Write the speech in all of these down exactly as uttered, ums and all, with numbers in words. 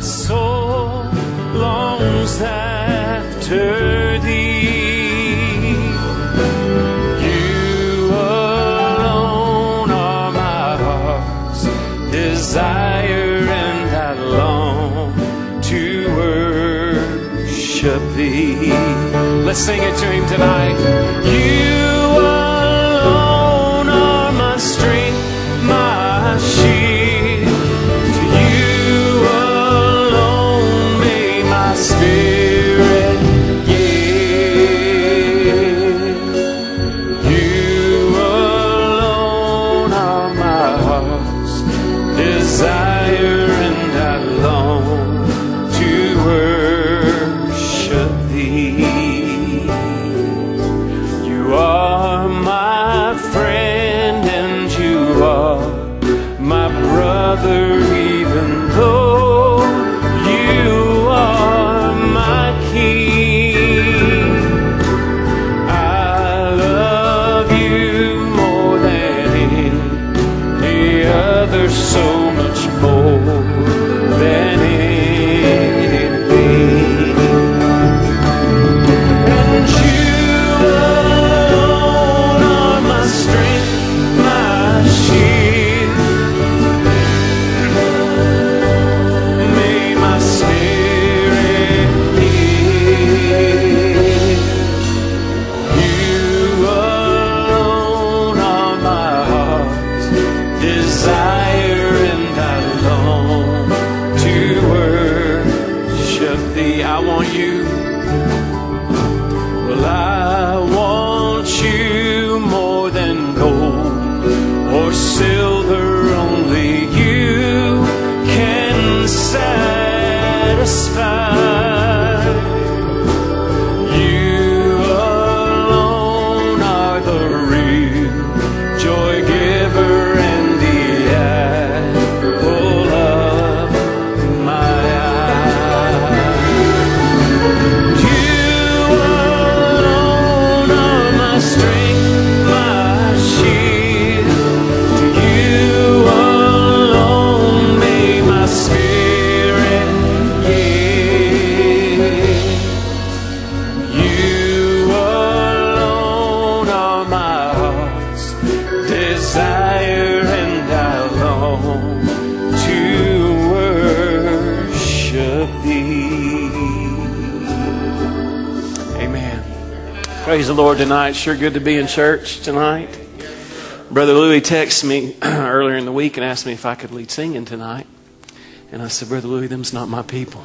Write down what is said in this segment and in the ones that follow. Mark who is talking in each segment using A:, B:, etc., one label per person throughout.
A: soul longs after thee. You alone are my heart's desire, and I long to worship thee. Let's sing it to him tonight. You alone are my strength, my shield. To you alone may my spirit yield. You alone are my heart's desire, and I long to worship thee. You are my friend, and you are my brother, even though you are my king. I love you more than any other, so much more than anything. And you alone are my strength, my shield. May my spirit live. You alone are my heart's desire, and I long to worship thee. I want you. Well, I want you more than gold or silver. Only you can satisfy. You alone are the real joy giver and the apple of my eye. You alone are my strength, my shield. To you alone may my spirit yield. You alone are my heart's desire, and I long to worship thee. Amen. Praise the Lord tonight. Sure good to be in church tonight. Brother Louis texted me earlier in the week and asked me if I could lead singing tonight. And I said, Brother Louis, them's not my people.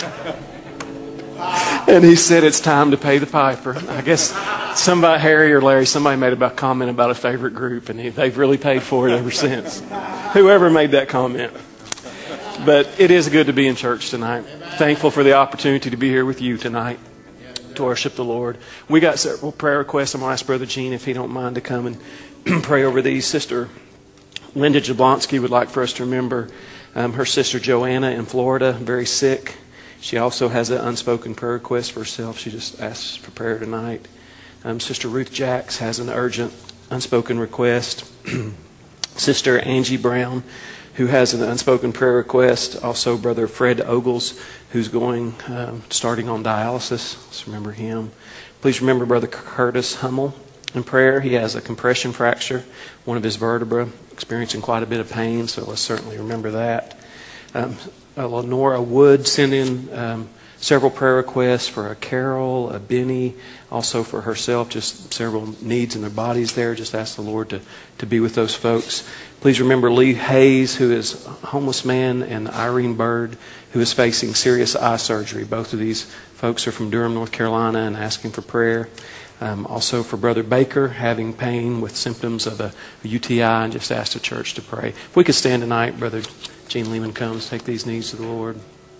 A: And he said, it's time to pay the piper. I guess somebody, Harry or Larry, somebody made a comment about a favorite group, and they've really paid for it ever since. Whoever made that comment. But it is good to be in church tonight. Thankful for the opportunity to be here with you tonight to worship the Lord. We got several prayer requests. I'm going to ask Brother Gene if he don't mind to come and pray over these. Sister Linda Jablonski would like for us to remember um, her sister Joanna in Florida, very sick. She also has an unspoken prayer request for herself. She just asks for prayer tonight. Um, Sister Ruth Jacks has an urgent unspoken request. Sister Angie Brown, who has an unspoken prayer request. Also Brother Fred Ogles, who's going, um, starting on dialysis. Let's remember him. Please remember Brother Curtis Hummel in prayer. He has a compression fracture, one of his vertebrae, experiencing quite a bit of pain, so let's certainly remember that. Um, uh, Lenora Wood sent in um, several prayer requests for a Carol, a Benny, also for herself, just several needs in their bodies there. Just ask the Lord to, to be with those folks. Please remember Lee Hayes, who is a homeless man, and Irene Bird, who is facing serious eye surgery. Both of these folks are from Durham, North Carolina, and asking for prayer. Um, also for Brother Baker, having pain with symptoms of a, a U T I, and just ask the church to pray. If we could stand tonight, Brother Gene Lehman comes, take these needs to the Lord.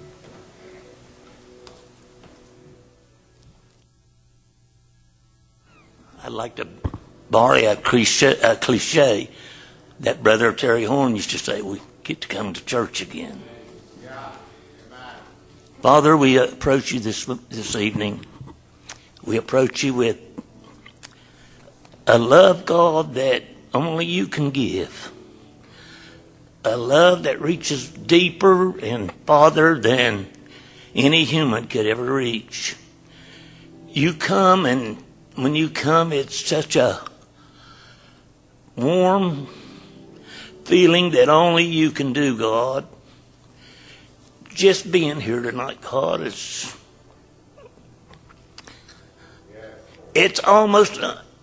B: I'd like to borrow a cliche, a cliche that Brother Terry Horn used to say, we get to come to church again. Father, we approach you this this evening. We approach you with a love, God, that only you can give. a love that reaches deeper and farther than any human could ever reach. You come, and when you come, it's such a warm feeling that only you can do, God. Just being here tonight, God, is it's almost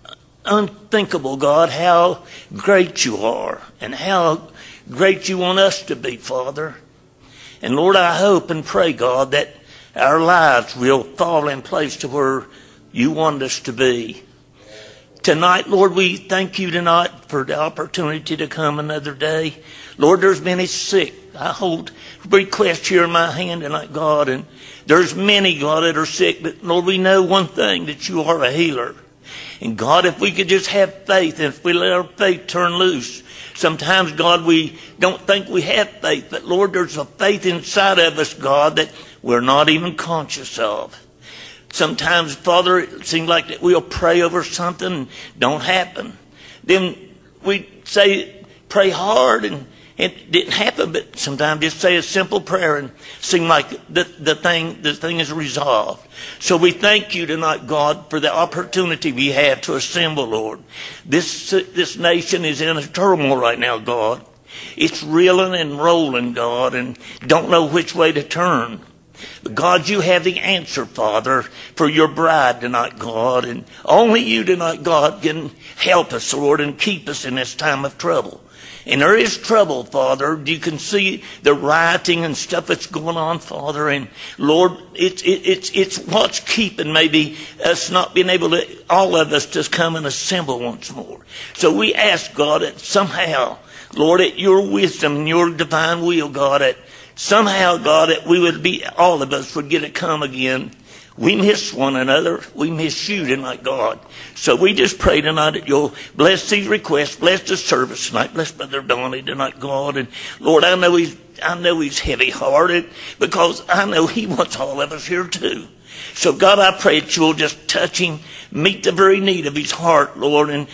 B: unthinkable, God, how great you are and how great you want us to be, Father. And Lord, I hope and pray, God, that our lives will fall in place to where you want us to be. Tonight, Lord, we thank you tonight for the opportunity to come another day. Lord, there's many sick. I hold requests here in my hand tonight, God, and there's many, God, that are sick. But Lord, we know one thing, that you are a healer. And God, if we could just have faith, and if we let our faith turn loose, sometimes, God, we don't think we have faith. But Lord, there's a faith inside of us, God, that we're not even conscious of. Sometimes, Father, it seems like that we'll pray over something and don't happen. Then we say, pray hard, and it didn't happen. But sometimes just say a simple prayer and seem like the, the thing the thing is resolved. So we thank you tonight, God, for the opportunity we have to assemble, Lord. This this nation is in a turmoil right now, God. It's reeling and rolling, God, and don't know which way to turn. But God, you have the answer, Father, for your bride tonight, God. And only you tonight, God, can help us, Lord, and keep us in this time of trouble. And there is trouble, Father. You can see the rioting and stuff that's going on, Father. And Lord, it's it, it's it's what's keeping maybe us not being able to, all of us, to come and assemble once more. So we ask, God, that somehow, Lord, at your wisdom and your divine will, God, that somehow, God, that we would be, all of us would get to come again. We miss one another. We miss you tonight, God. So we just pray tonight that you'll bless these requests, bless the service tonight, bless Brother Donnie tonight, God. And Lord, I know he's, I know he's heavy-hearted, because I know he wants all of us here too. So God, I pray that you'll just touch him, meet the very need of his heart, Lord, and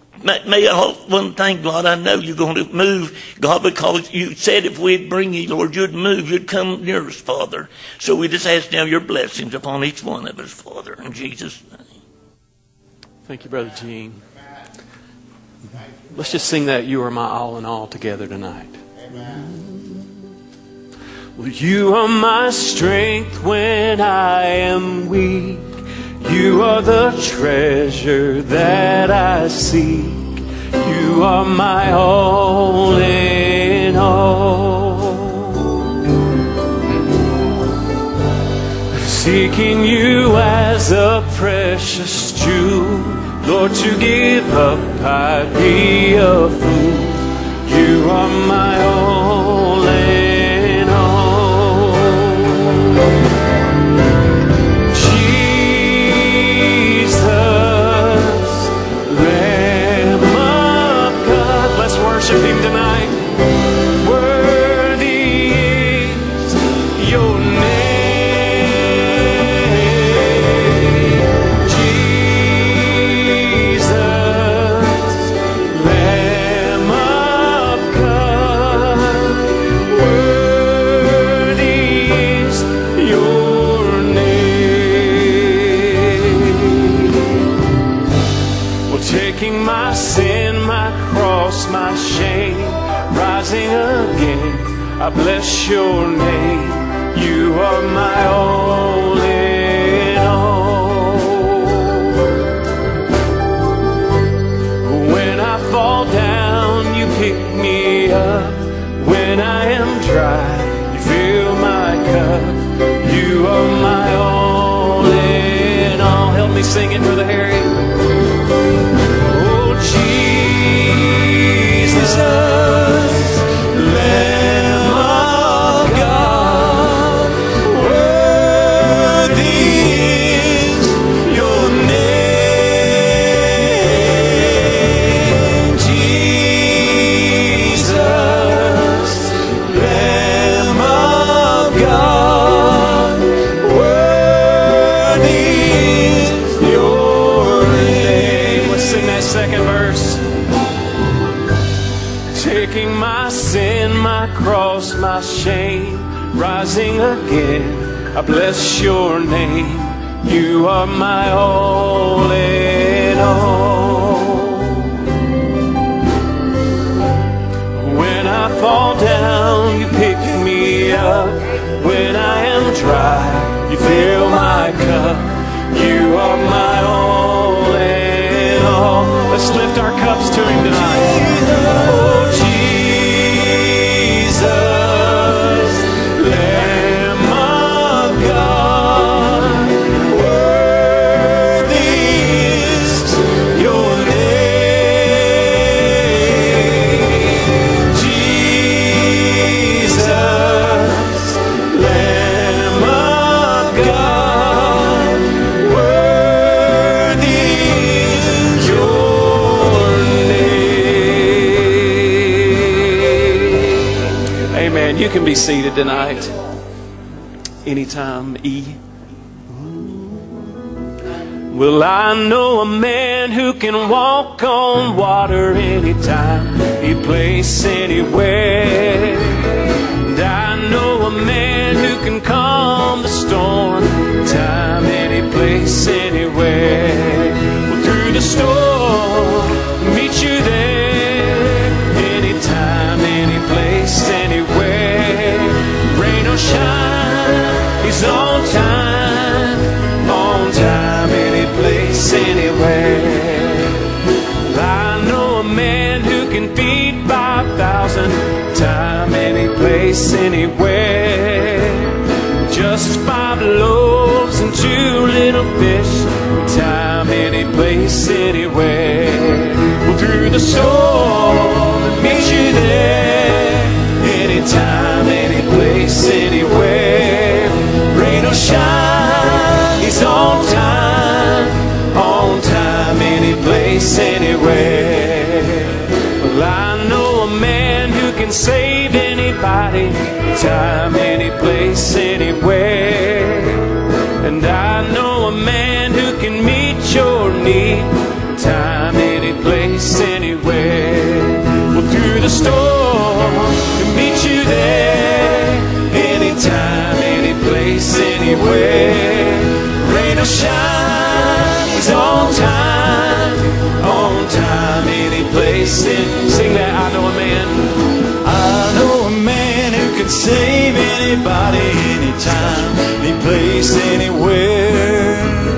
B: may I hope one thing, God, I know you're going to move, God, because you said if we'd bring you, Lord, you'd move, you'd come near us, Father. So we just ask now your blessings upon each one of us, Father, in Jesus' name.
A: Thank you, Brother Gene. Let's just sing that "You Are My All in All" together tonight. Amen. Well, you are my strength when I am weak. You are the treasure that I seek. You are my all in all. Seeking you as a precious jewel, Lord, to give up I'd be a fool. You are my all in all. Worship him tonight. Worthy is your name, Jesus, Lamb of God. Worthy is your name. Well, taking my sin, my cross, my shame, rising again, I bless your name. You are my all in all. When I fall down, you pick me up. When I am dry, you fill my cup. You are my all in all. Help me sing it, Brother Harry. Oh, Jesus, Lamb of God, worthy is your name, Jesus, Lamb of God, worthy is your taken my cross, my shame, rising again. I bless your name. You are my all in all. When I fall down, you pick me up. When I am dry, you fill my cup. You are my all in all. Let's lift our cups to Him tonight. Oh, Jesus, Lamb of God, worthy is your name. Jesus, Lamb of God, worthy is your name. Amen. You can be seated tonight. Anytime, E. Well, I know a man who can walk on water anytime, any place, anywhere. And I know a man who can calm the storm, time, any place, anywhere. Well, through the storm, meet you there, anytime, any place, anywhere. Rain or shine, He's on time, on time, any place, anywhere. I know a man who can feed five thousand, time, any place, anywhere. Just five loaves and two little fish, time, any place, anywhere. Well, through the storm, and meet you there, anytime, any place, anywhere. Rain or shine, He's on time, on time, any place, anywhere. Well, I know a man who can save anybody, time, any place, anywhere. And I know a man who can meet your need, time, any place, anywhere. Well, through the storm, to meet you there, anytime, any place, anywhere. Rain or shine, He's on time, on time, any place. In, sing that. I know a man. I know a man who can save anybody, anytime, any place, anywhere.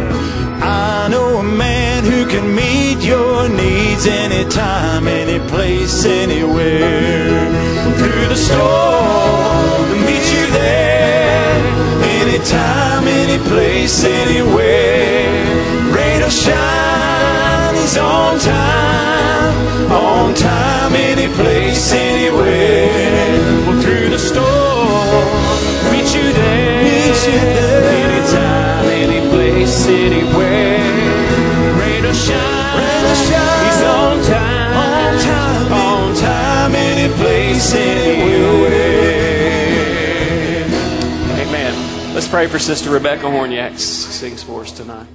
A: I know a man who can meet your needs anytime, any place, anywhere. Through the storm, to meet you there, anytime, any place, anywhere. Rain or shine, He's on time, on time, any place, anywhere. Well, through the storm, meet you there, meet you there, anytime, any place, anywhere. Rain or shine, rain or shine, He's on time, on time, on time, any place, anywhere. Amen. Let's pray for Sister Rebecca Horniak sings for us tonight.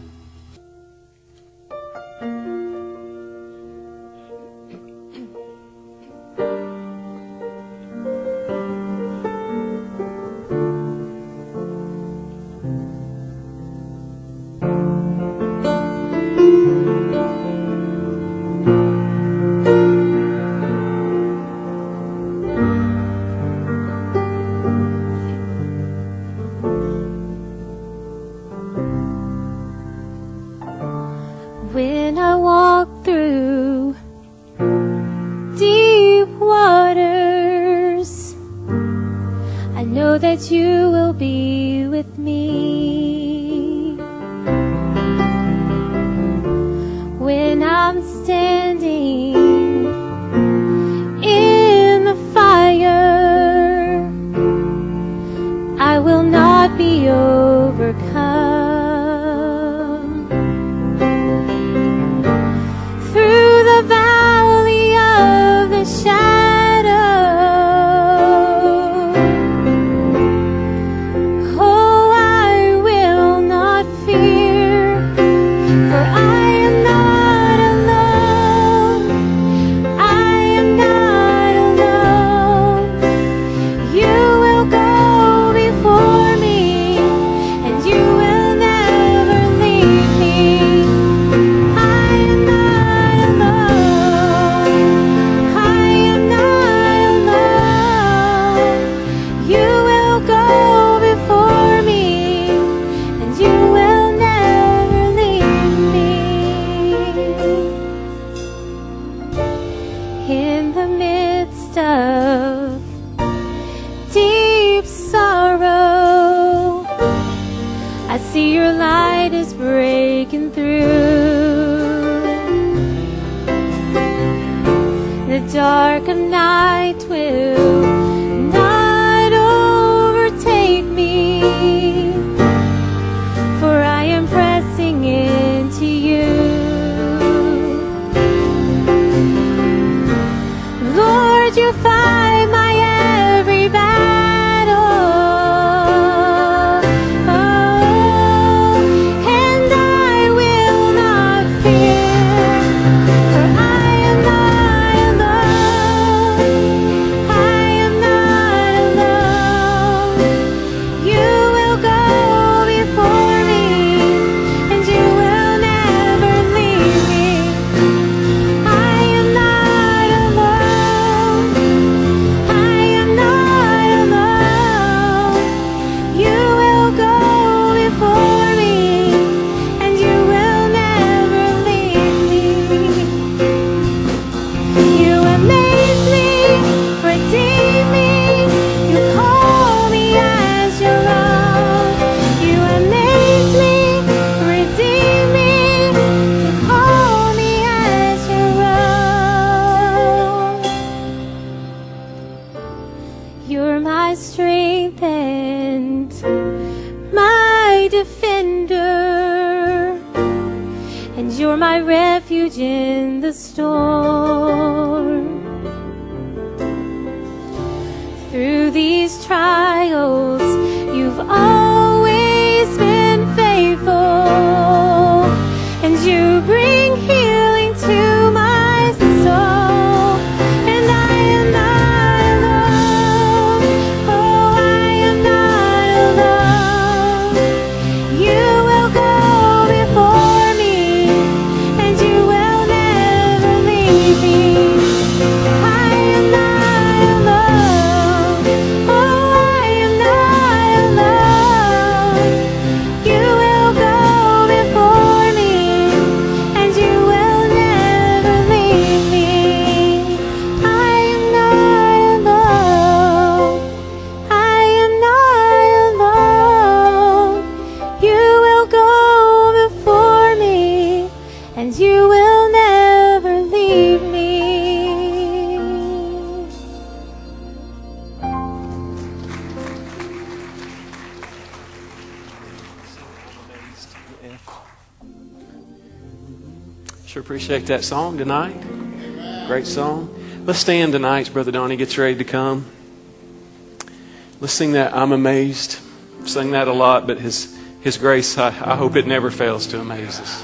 C: When I walk through deep waters, I know that you will be with me. When I'm standing in the fire, I will not be overcome. Fear, for I am not alone. see your light is breaking through. The dark of night will not overtake me, for I am pressing into you. Lord, you fight my every battle, oh, and I will not fear, for I am not alone. I am not alone. You will go before me, and you will never leave me. I am not alone. I am not alone. You will go before me, and you will never leave me. You amaze me, redeem me, you call me as your own. You amaze me, redeem me, you call me as your own. You're my strength and my defender, and you're my refuge in the storm. Through these trials, you've always been faithful, and you bring healing to my soul. And I am not alone. Oh, I am not alone. You will go before me, and you will never leave me. I am not alone. Oh, I am not alone. You will go before me, and you will never leave me. I am not alone. I am not alone. You will go before me, and you will never leave me.
A: Sure appreciate that song tonight. Great song. Let's stand tonight as Brother Donnie gets ready to come. Let's sing that I'm Amazed. Sing that a lot, but His His grace, I, I hope it never fails to amaze us.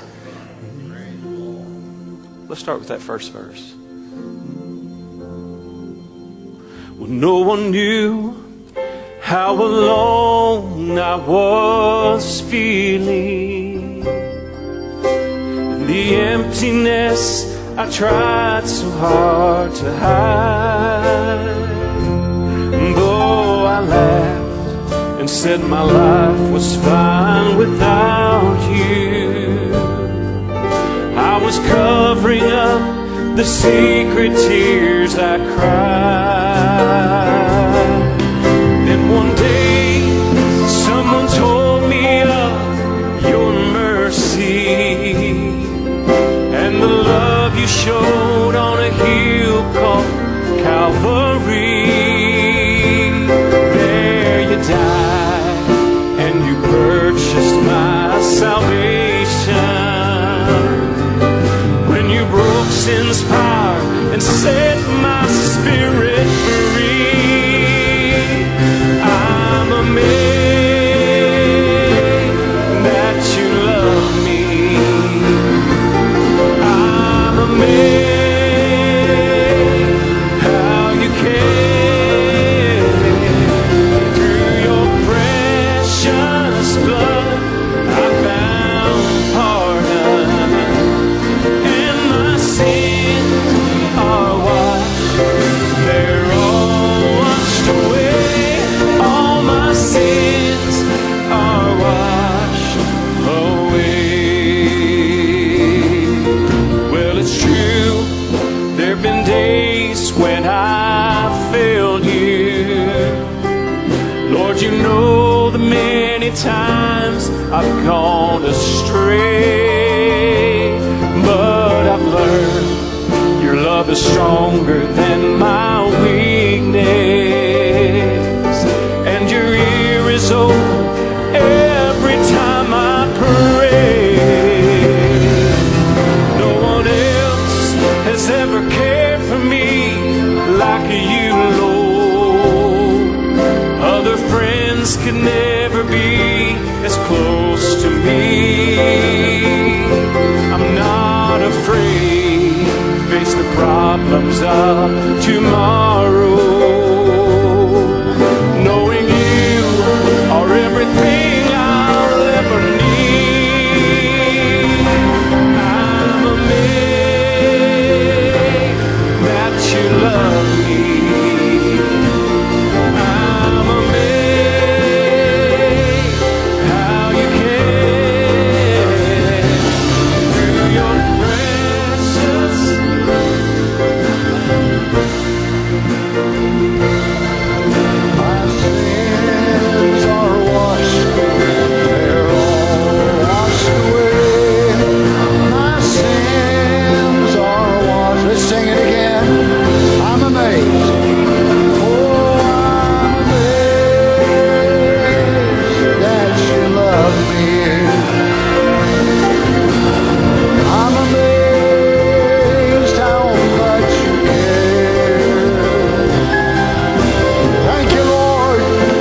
A: Let's start with that first verse. Well, no one knew how alone I was feeling. The emptiness I tried so hard to hide. Though I laughed and said my life was fine without you, I was covering up the secret tears I cried. Then one day someone told me of your mercy and the love you showed on a hill called Calvary. There you died and you purchased my salvation. When you broke sin's power and set my spirit free, I'm amazed that you love me. I'm amazed how you care. Through your precious blood I found pardon, and my sins are washed. They're all washed away. All my sins are washed away. Well, it's true, there've been days when I failed you. Lord, you know the many times I I've gone astray, but I've learned your love is stronger than my weakness, and your ear is open every time I pray. No one else has ever cared for me like you, Lord. Other friends could never be as close to me. I'm not afraid to face the problems of tomorrow, knowing you are everything I'll ever need. I'm amazed that you love me. I'm amazed how you care through your precious.
D: My sins are washed, they're all washed away. My sins are washed. Let's sing it again. I'm amazed. Oh, I'm amazed that you love me. I'm amazed how much you care. Thank you, Lord.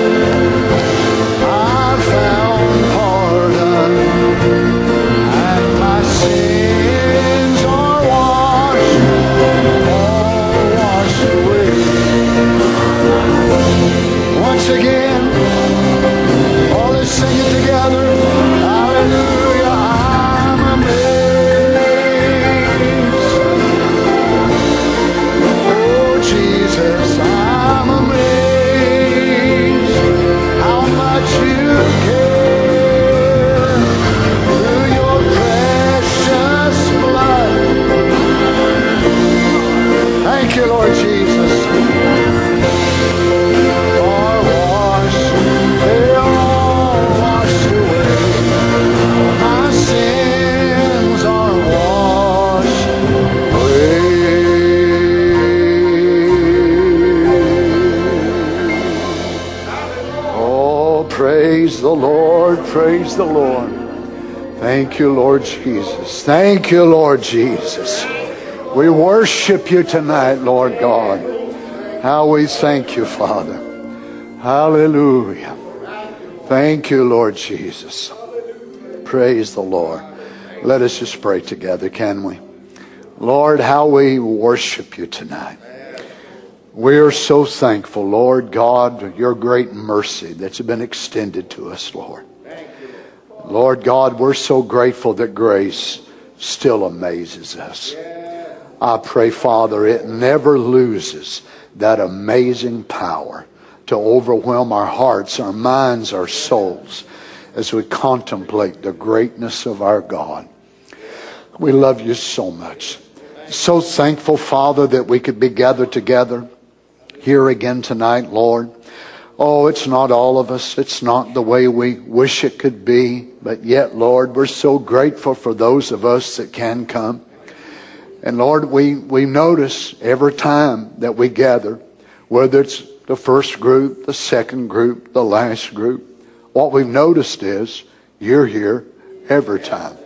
D: I found pardon, and my sins are washed, all washed away. Once again, all let's sing it together. Hallelujah, I'm amazed. Oh, Jesus, I'm amazed how much you care through your precious blood. Thank you, Lord Jesus. Are washed, they are all washed away. My sins are washed away. Oh, praise the Lord, praise the Lord. Thank you, Lord Jesus. Thank you, Lord Jesus. We worship you tonight, Lord God. How we thank you, Father. Hallelujah. Thank you, Lord Jesus. Praise the Lord. Let us just pray together, can we? Lord, how we worship you tonight. We are so thankful, Lord God, your great mercy that's been extended to us, Lord. Lord God, we're so grateful that grace still amazes us. I pray, Father, it never loses that amazing power to overwhelm our hearts, our minds, our souls as we contemplate the greatness of our God. We love you so much. So thankful, Father, that we could be gathered together here again tonight, Lord. Oh, it's not all of us. It's not the way we wish it could be. But yet, Lord, we're so grateful for those of us that can come. And Lord, we, we notice every time that we gather, whether it's the first group, the second group, the last group, what we've noticed is you're here every time.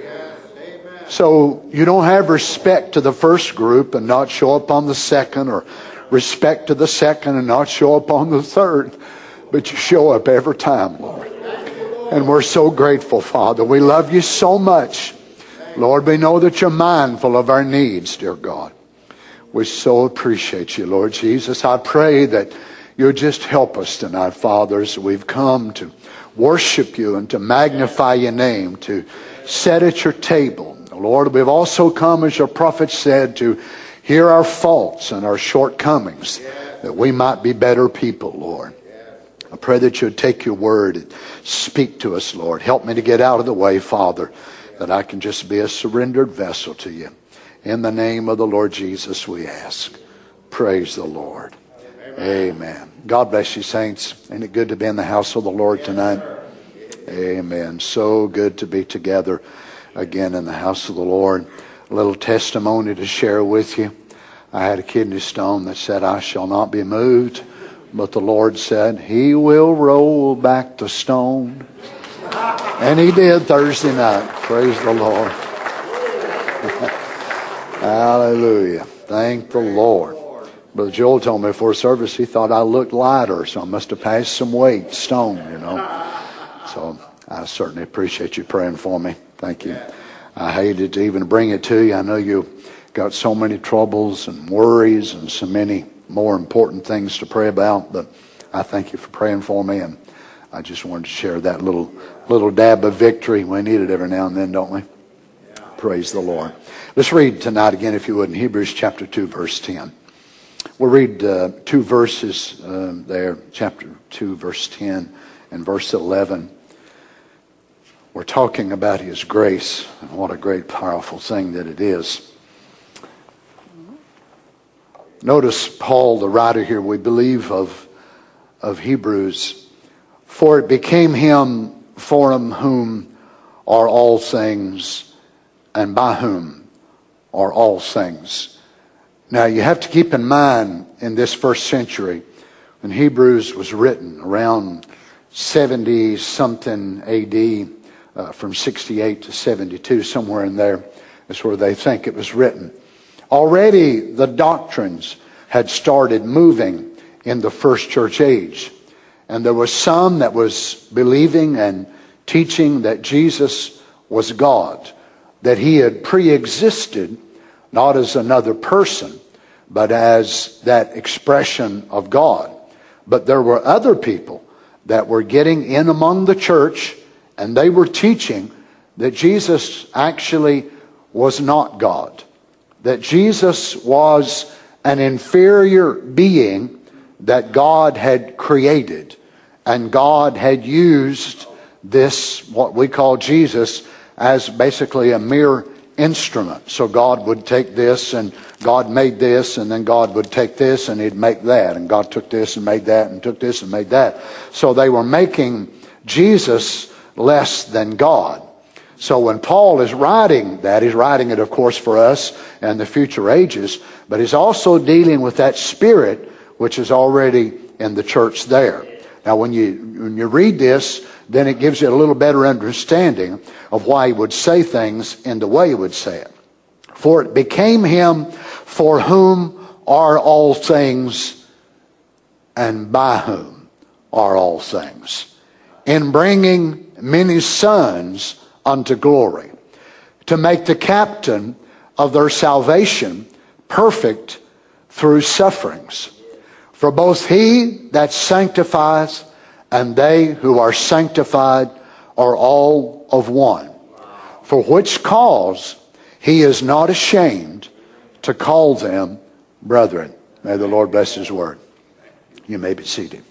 D: So you don't have respect to the first group and not show up on the second, or respect to the second and not show up on the third, but you show up every time, Lord. And we're so grateful, Father. We love you so much. Lord, we know that you're mindful of our needs, dear God. We so appreciate you, Lord Jesus. I pray that you'll just help us tonight, Father, as we've come to worship you and to magnify your name, to sit at your table. Lord, we've also come, as your prophet said, to hear our faults and our shortcomings, that we might be better people, Lord. I pray that you'd take your word and speak to us, Lord. Help me to get out of the way, Father, that I can just be a surrendered vessel to you. In the name of the Lord Jesus, we ask. Praise the Lord. Amen. God bless you, saints. Ain't it good to be in the house of the Lord tonight? Amen. So good to be together again in the house of the Lord. A little testimony to share with you. I had a kidney stone that said, I shall not be moved. But the Lord said, He will roll back the stone. And He did Thursday night. Praise the Lord. Hallelujah. Thank the Lord. Brother Joel told me before service he thought I looked lighter, so I must have passed some weight, stone, you know. So I certainly appreciate you praying for me. Thank you. I hated to even bring it to you. I know you got so many troubles and worries and so many more important things to pray about, but I thank you for praying for me, and I just wanted to share that little little dab of victory. We need it every now and then, don't we? Yeah. Praise the Lord. Let's read tonight again, if you would, in Hebrews chapter two, verse ten. We'll read uh, two verses uh, there, chapter two, verse ten and verse eleven. We're talking about His grace, and what a great, powerful thing that it is. Notice Paul, the writer here, we believe of, of Hebrews, for it became Him for whom are all things, and by whom are all things. Now you have to keep in mind, in this first century, when Hebrews was written around seventy something A D, uh, from sixty-eight to seventy-two, somewhere in there is where they think it was written. Already the doctrines had started moving in the first church age. And there was some that was believing and teaching that Jesus was God, that He had pre-existed not as another person, but as that expression of God. But there were other people that were getting in among the church, and they were teaching that Jesus actually was not God, that Jesus was an inferior being that God had created, and God had used this, what we call Jesus, as basically a mere instrument. So God would take this, and God made this, and then God would take this and He'd make that, and God took this and made that, and took this and made that. So they were making Jesus less than God. So when Paul is writing that, he's writing it, of course, for us and the future ages, but he's also dealing with that spirit which is already in the church there. Now when you when you read this, then it gives you a little better understanding of why he would say things in the way he would say it. For it became Him for whom are all things, and by whom are all things, in bringing many sons unto glory, to make the captain of their salvation perfect through sufferings. For both He that sanctifies and they who are sanctified are all of one. For which cause He is not ashamed to call them brethren. May the Lord bless His word. You may be seated.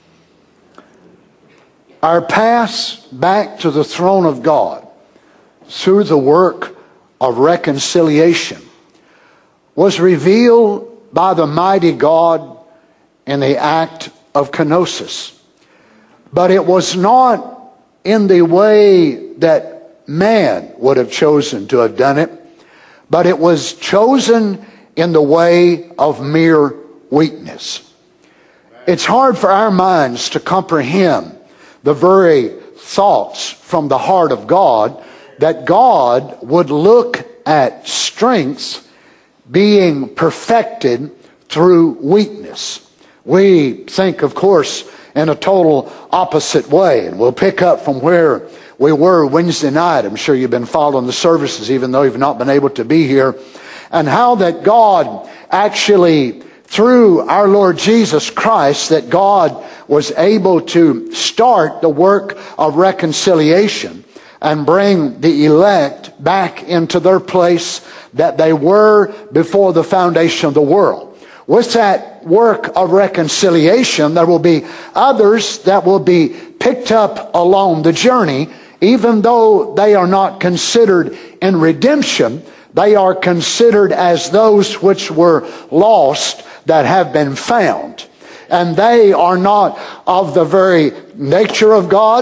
D: Our path back to the throne of God through the work of reconciliation was revealed by the mighty God in the act of kenosis. But it was not in the way that man would have chosen to have done it, but it was chosen in the way of mere weakness. It's hard for our minds to comprehend the very thoughts from the heart of God, that God would look at strength being perfected through weakness. We think, of course, in a total opposite way. And we'll pick up from where we were Wednesday night. I'm sure you've been following the services, even though you've not been able to be here. And how that God actually, through our Lord Jesus Christ, that God was able to start the work of reconciliation and bring the elect back into their place that they were before the foundation of the world. With that work of reconciliation, there will be others that will be picked up along the journey, even though they are not considered in redemption. They are considered as those which were lost that have been found. And they are not of the very nature of God.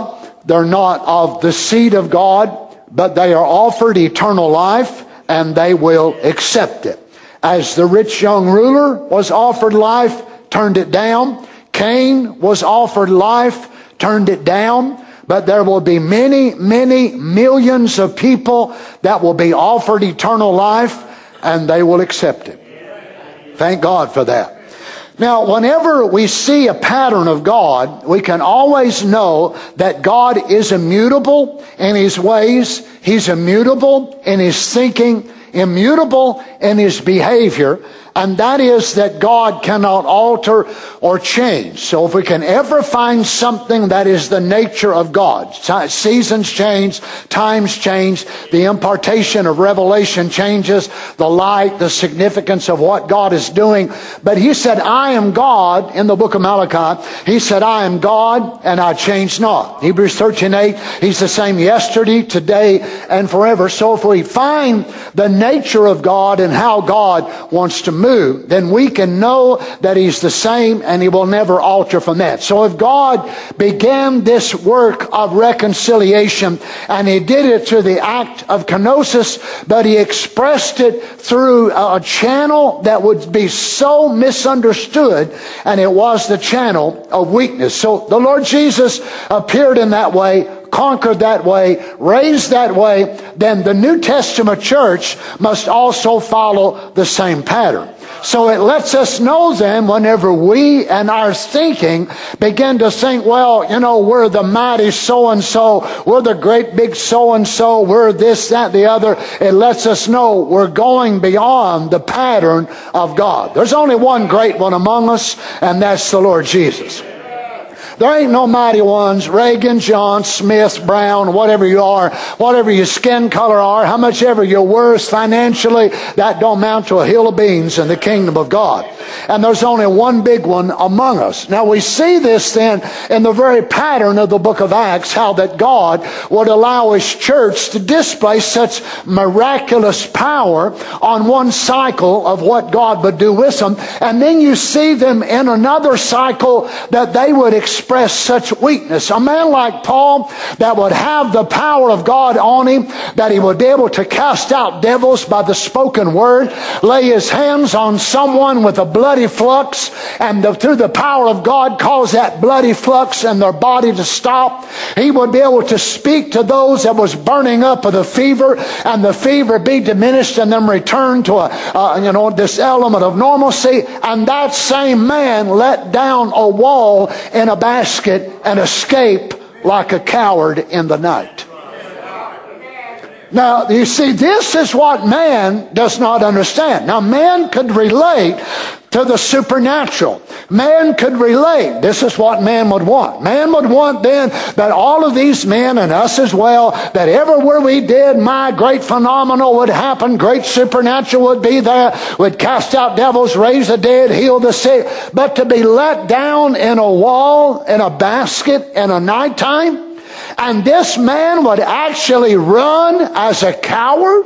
D: they're not of the seed of God, but they are offered eternal life, and they will accept it. As the rich young ruler was offered life, turned it down. Cain was offered life, turned it down. But there will be many, many millions of people that will be offered eternal life, and they will accept it. Thank God for that. Now, whenever we see a pattern of God, we can always know that God is immutable in His ways. He's immutable in His thinking, immutable in His behavior. And that is that God cannot alter or change. So if we can ever find something that is the nature of God, seasons change, times change, the impartation of revelation changes, the light, the significance of what God is doing. But He said, I am God in the book of Malachi. He said, I am God and I change not. Hebrews thirteen eight, He's the same yesterday, today, and forever. So if we find the nature of God and how God wants to move, move, then we can know that He's the same and He will never alter from that. So if God began this work of reconciliation, and He did it through the act of kenosis, but He expressed it through a channel that would be so misunderstood, and it was the channel of weakness. So the Lord Jesus appeared in that way, conquered that way, raised that way. Then the New Testament church must also follow the same pattern. So it lets us know then, whenever we and our thinking begin to think, well, you know, we're the mighty so-and-so, we're the great big so-and-so, we're this, that, the other, it lets us know we're going beyond the pattern of God. There's only one great one among us, and that's the Lord Jesus. There ain't no mighty ones. Reagan, John, Smith, Brown, whatever you are, whatever your skin color are, how much ever you're worth financially, that don't amount to a hill of beans in the kingdom of God. And there's only one big one among us. Now we see this then in the very pattern of the book of Acts, how that God would allow His church to display such miraculous power on one cycle of what God would do with them. And then you see them in another cycle that they would experience express such weakness. A man like Paul that would have the power of God on him, that he would be able to cast out devils by the spoken word, lay his hands on someone with a bloody flux, and the, through the power of God cause that bloody flux in their body to stop. He would be able to speak to those that was burning up with a fever, and the fever be diminished and them return to a, uh, you know, this element of normalcy. And that same man let down a wall in a basket and escape like a coward in the night. Now, you see, this is what man does not understand. Now, man could relate to the supernatural. Man could relate. This is what man would want. Man would want then that all of these men, and us as well, that everywhere we did, my great phenomenal would happen. Great supernatural would be there. Would cast out devils, raise the dead, heal the sick. But to be let down in a wall, in a basket, in a nighttime, and this man would actually run as a coward?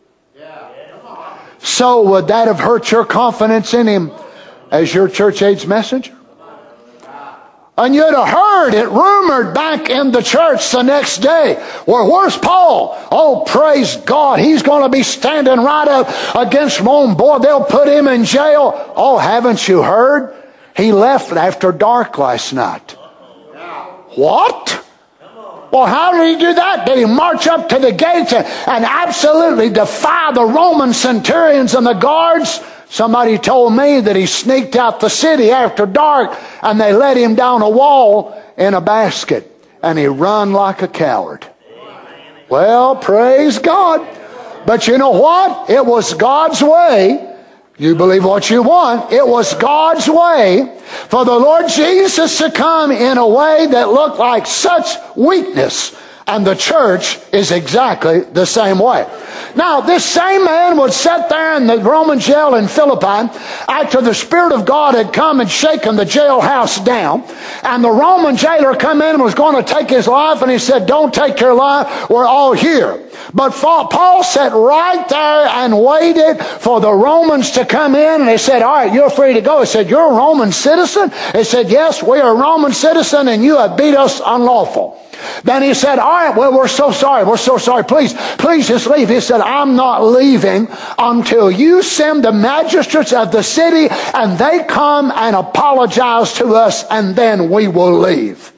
D: So would that have hurt your confidence in him as your church age messenger? And you'd have heard it rumored back in the church the next day. Well, where's Paul? Oh, praise God. He's going to be standing right up against Rome. Boy, they'll put him in jail. Oh, haven't you heard? He left after dark last night. What? Well, how did he do that? Did he march up to the gates and, and absolutely defy the Roman centurions and the guards? Somebody told me that he sneaked out the city after dark and they let him down a wall in a basket and he run like a coward. Well, praise God. But you know what? It was God's way. You believe what you want. It was God's way for the Lord Jesus to come in a way that looked like such weakness. And the church is exactly the same way. Now, this same man would sit there in the Roman jail in Philippi after the Spirit of God had come and shaken the jailhouse down. And the Roman jailer come in and was going to take his life. And he said, don't take your life. We're all here. But Paul sat right there and waited for the Romans to come in. And they said, all right, you're free to go. He said, you're a Roman citizen? They said, yes, we are a Roman citizen and you have beat us unlawful. Then he said, all right, well, we're so sorry. We're so sorry. Please, please just leave. He said, I'm not leaving until you send the magistrates of the city and they come and apologize to us, and then we will leave.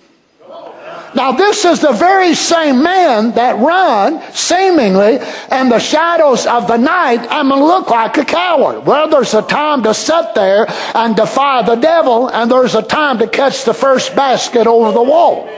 D: Now, this is the very same man that run, seemingly, in the shadows of the night and look like a coward. Well, there's a time to sit there and defy the devil, and there's a time to catch the first basket over the wall.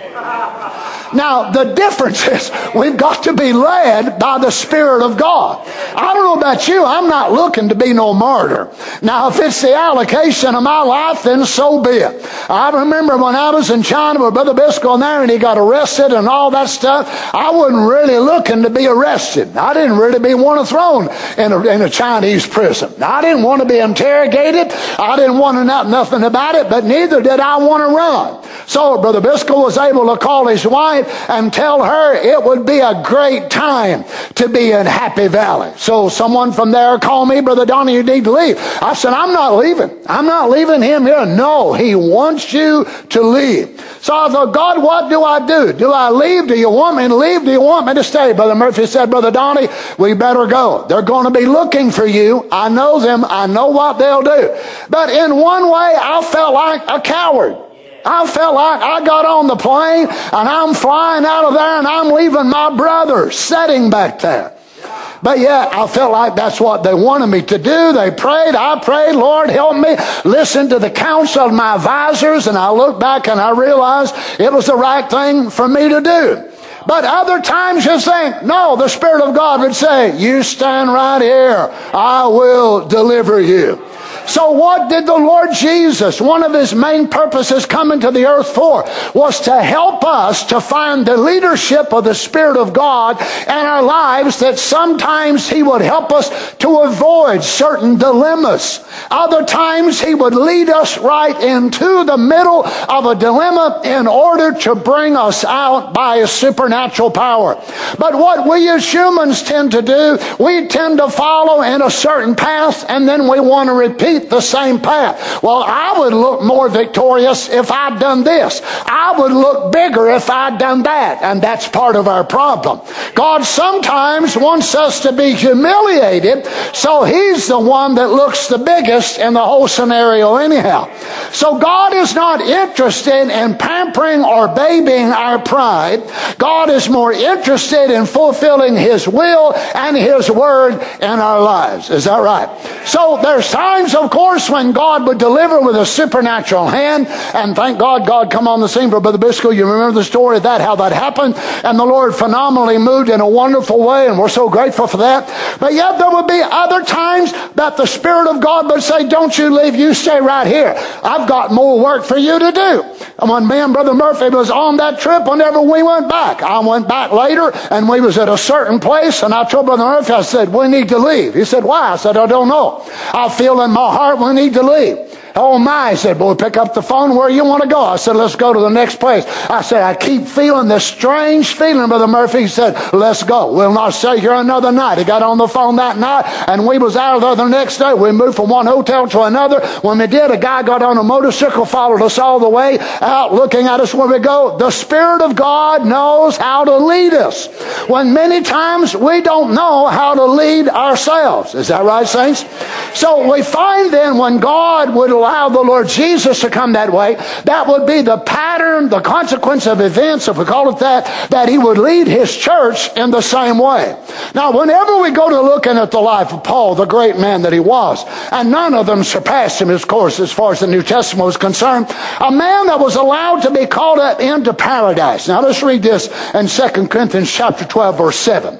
D: Now, the difference is we've got to be led by the Spirit of God. I don't know about you, I'm not looking to be no martyr. Now, if it's the allocation of my life, then so be it. I remember when I was in China with Brother Biscoe there and he got arrested and all that stuff, I wasn't really looking to be arrested. I didn't really be want to thrown in a, in a Chinese prison. I didn't want to be interrogated. I didn't want to know nothing about it, but neither did I want to run. So Brother Biscoe was able to call his wife and tell her it would be a great time to be in Happy Valley. So someone from there called me, Brother Donnie, you need to leave. I said, I'm not leaving. I'm not leaving him here. No, he wants you to leave. So I thought, God, what do I do? Do I leave? Do you want me to leave? Do you want me to stay? Brother Murphy said, Brother Donnie, we better go. They're going to be looking for you. I know them. I know what they'll do. But in one way, I felt like a coward. I felt like I got on the plane and I'm flying out of there and I'm leaving my brother sitting back there. But yet I felt like that's what they wanted me to do. They prayed. I prayed, Lord, help me. Listen to the counsel of my advisors. And I looked back and I realized it was the right thing for me to do. But other times you think, no, the Spirit of God would say, you stand right here. I will deliver you. So what did the Lord Jesus, one of his main purposes coming to the earth for, was to help us to find the leadership of the Spirit of God in our lives, that sometimes he would help us to avoid certain dilemmas. Other times he would lead us right into the middle of a dilemma in order to bring us out by a supernatural power. But what we as humans tend to do, we tend to follow in a certain path and then we want to repeat the same path. Well, I would look more victorious if I'd done this. I would look bigger if I'd done that. And that's part of our problem. God sometimes wants us to be humiliated, so he's the one that looks the biggest in the whole scenario anyhow. So God is not interested in pampering or babying our pride. God is more interested in fulfilling his will and his word in our lives. Is that right? So there's times, of course, when God would deliver with a supernatural hand, and thank God, God come on the scene for Brother Biscoe. You remember the story of that, how that happened, and the Lord phenomenally moved in a wonderful way, and we're so grateful for that. But yet there would be other times that the Spirit of God would say, don't you leave, you stay right here. I've got more work for you to do. And when me and Brother Murphy was on that trip, whenever we went back, I went back later, and we was at a certain place, and I told Brother Murphy, I said, we need to leave. He said, why? I said, I don't know. I feel in my heart we need to leave. Oh my, he said, boy, pick up the phone, where you want to go? I said, let's go to the next place. I said, I keep feeling this strange feeling, Brother Murphy. He said, let's go. We'll not stay here another night. He got on the phone that night, and we was out of there the next day. We moved from one hotel to another. When we did, a guy got on a motorcycle, followed us all the way out, looking at us where we go. The Spirit of God knows how to lead us, when many times we don't know how to lead ourselves. Is that right, saints? So we find then when God would allow the Lord Jesus to come that way, that would be the pattern, the consequence of events, if we call it that, that he would lead his church in the same way. Now, whenever we go to looking at the life of Paul, the great man that he was, and none of them surpassed him, of course, as far as the New Testament was concerned, a man that was allowed to be called up into paradise. Now, let's read this in Second Corinthians chapter twelve, verse seven.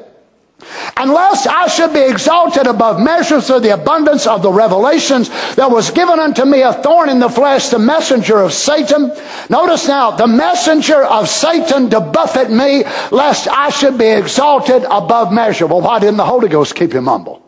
D: Unless I should be exalted above measure through the abundance of the revelations, there was given unto me a thorn in the flesh, the messenger of Satan. Notice now, the messenger of Satan to buffet me, lest I should be exalted above measure. Well, why didn't the Holy Ghost keep him humble?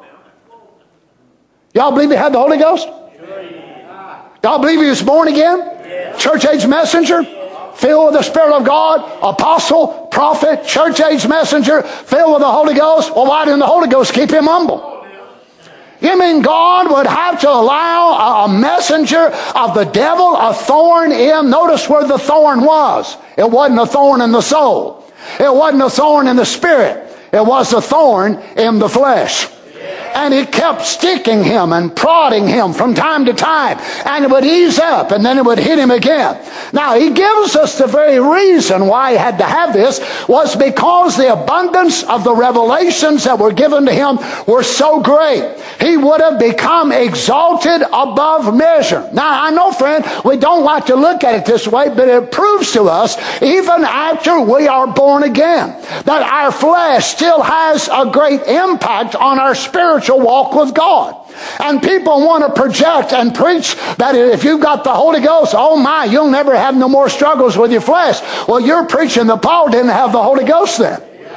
D: Y'all believe he had the Holy Ghost? Y'all believe he was born again? Church age messenger? Filled with the Spirit of God, apostle, prophet, church age messenger, filled with the Holy Ghost. Well, why didn't the Holy Ghost keep him humble? You mean God would have to allow a messenger of the devil, a thorn in? Notice where the thorn was. It wasn't a thorn in the soul. It wasn't a thorn in the spirit. It was a thorn in the flesh. And it kept sticking him and prodding him from time to time. And it would ease up and then it would hit him again. Now, he gives us the very reason why he had to have this was because the abundance of the revelations that were given to him were so great. He would have become exalted above measure. Now, I know, friend, we don't like to look at it this way, but it proves to us, even after we are born again, that our flesh still has a great impact on our spiritual walk with God. And people want to project and preach that if you've got the Holy Ghost, oh my, you'll never have no more struggles with your flesh. Well, you're preaching that Paul didn't have the Holy Ghost then.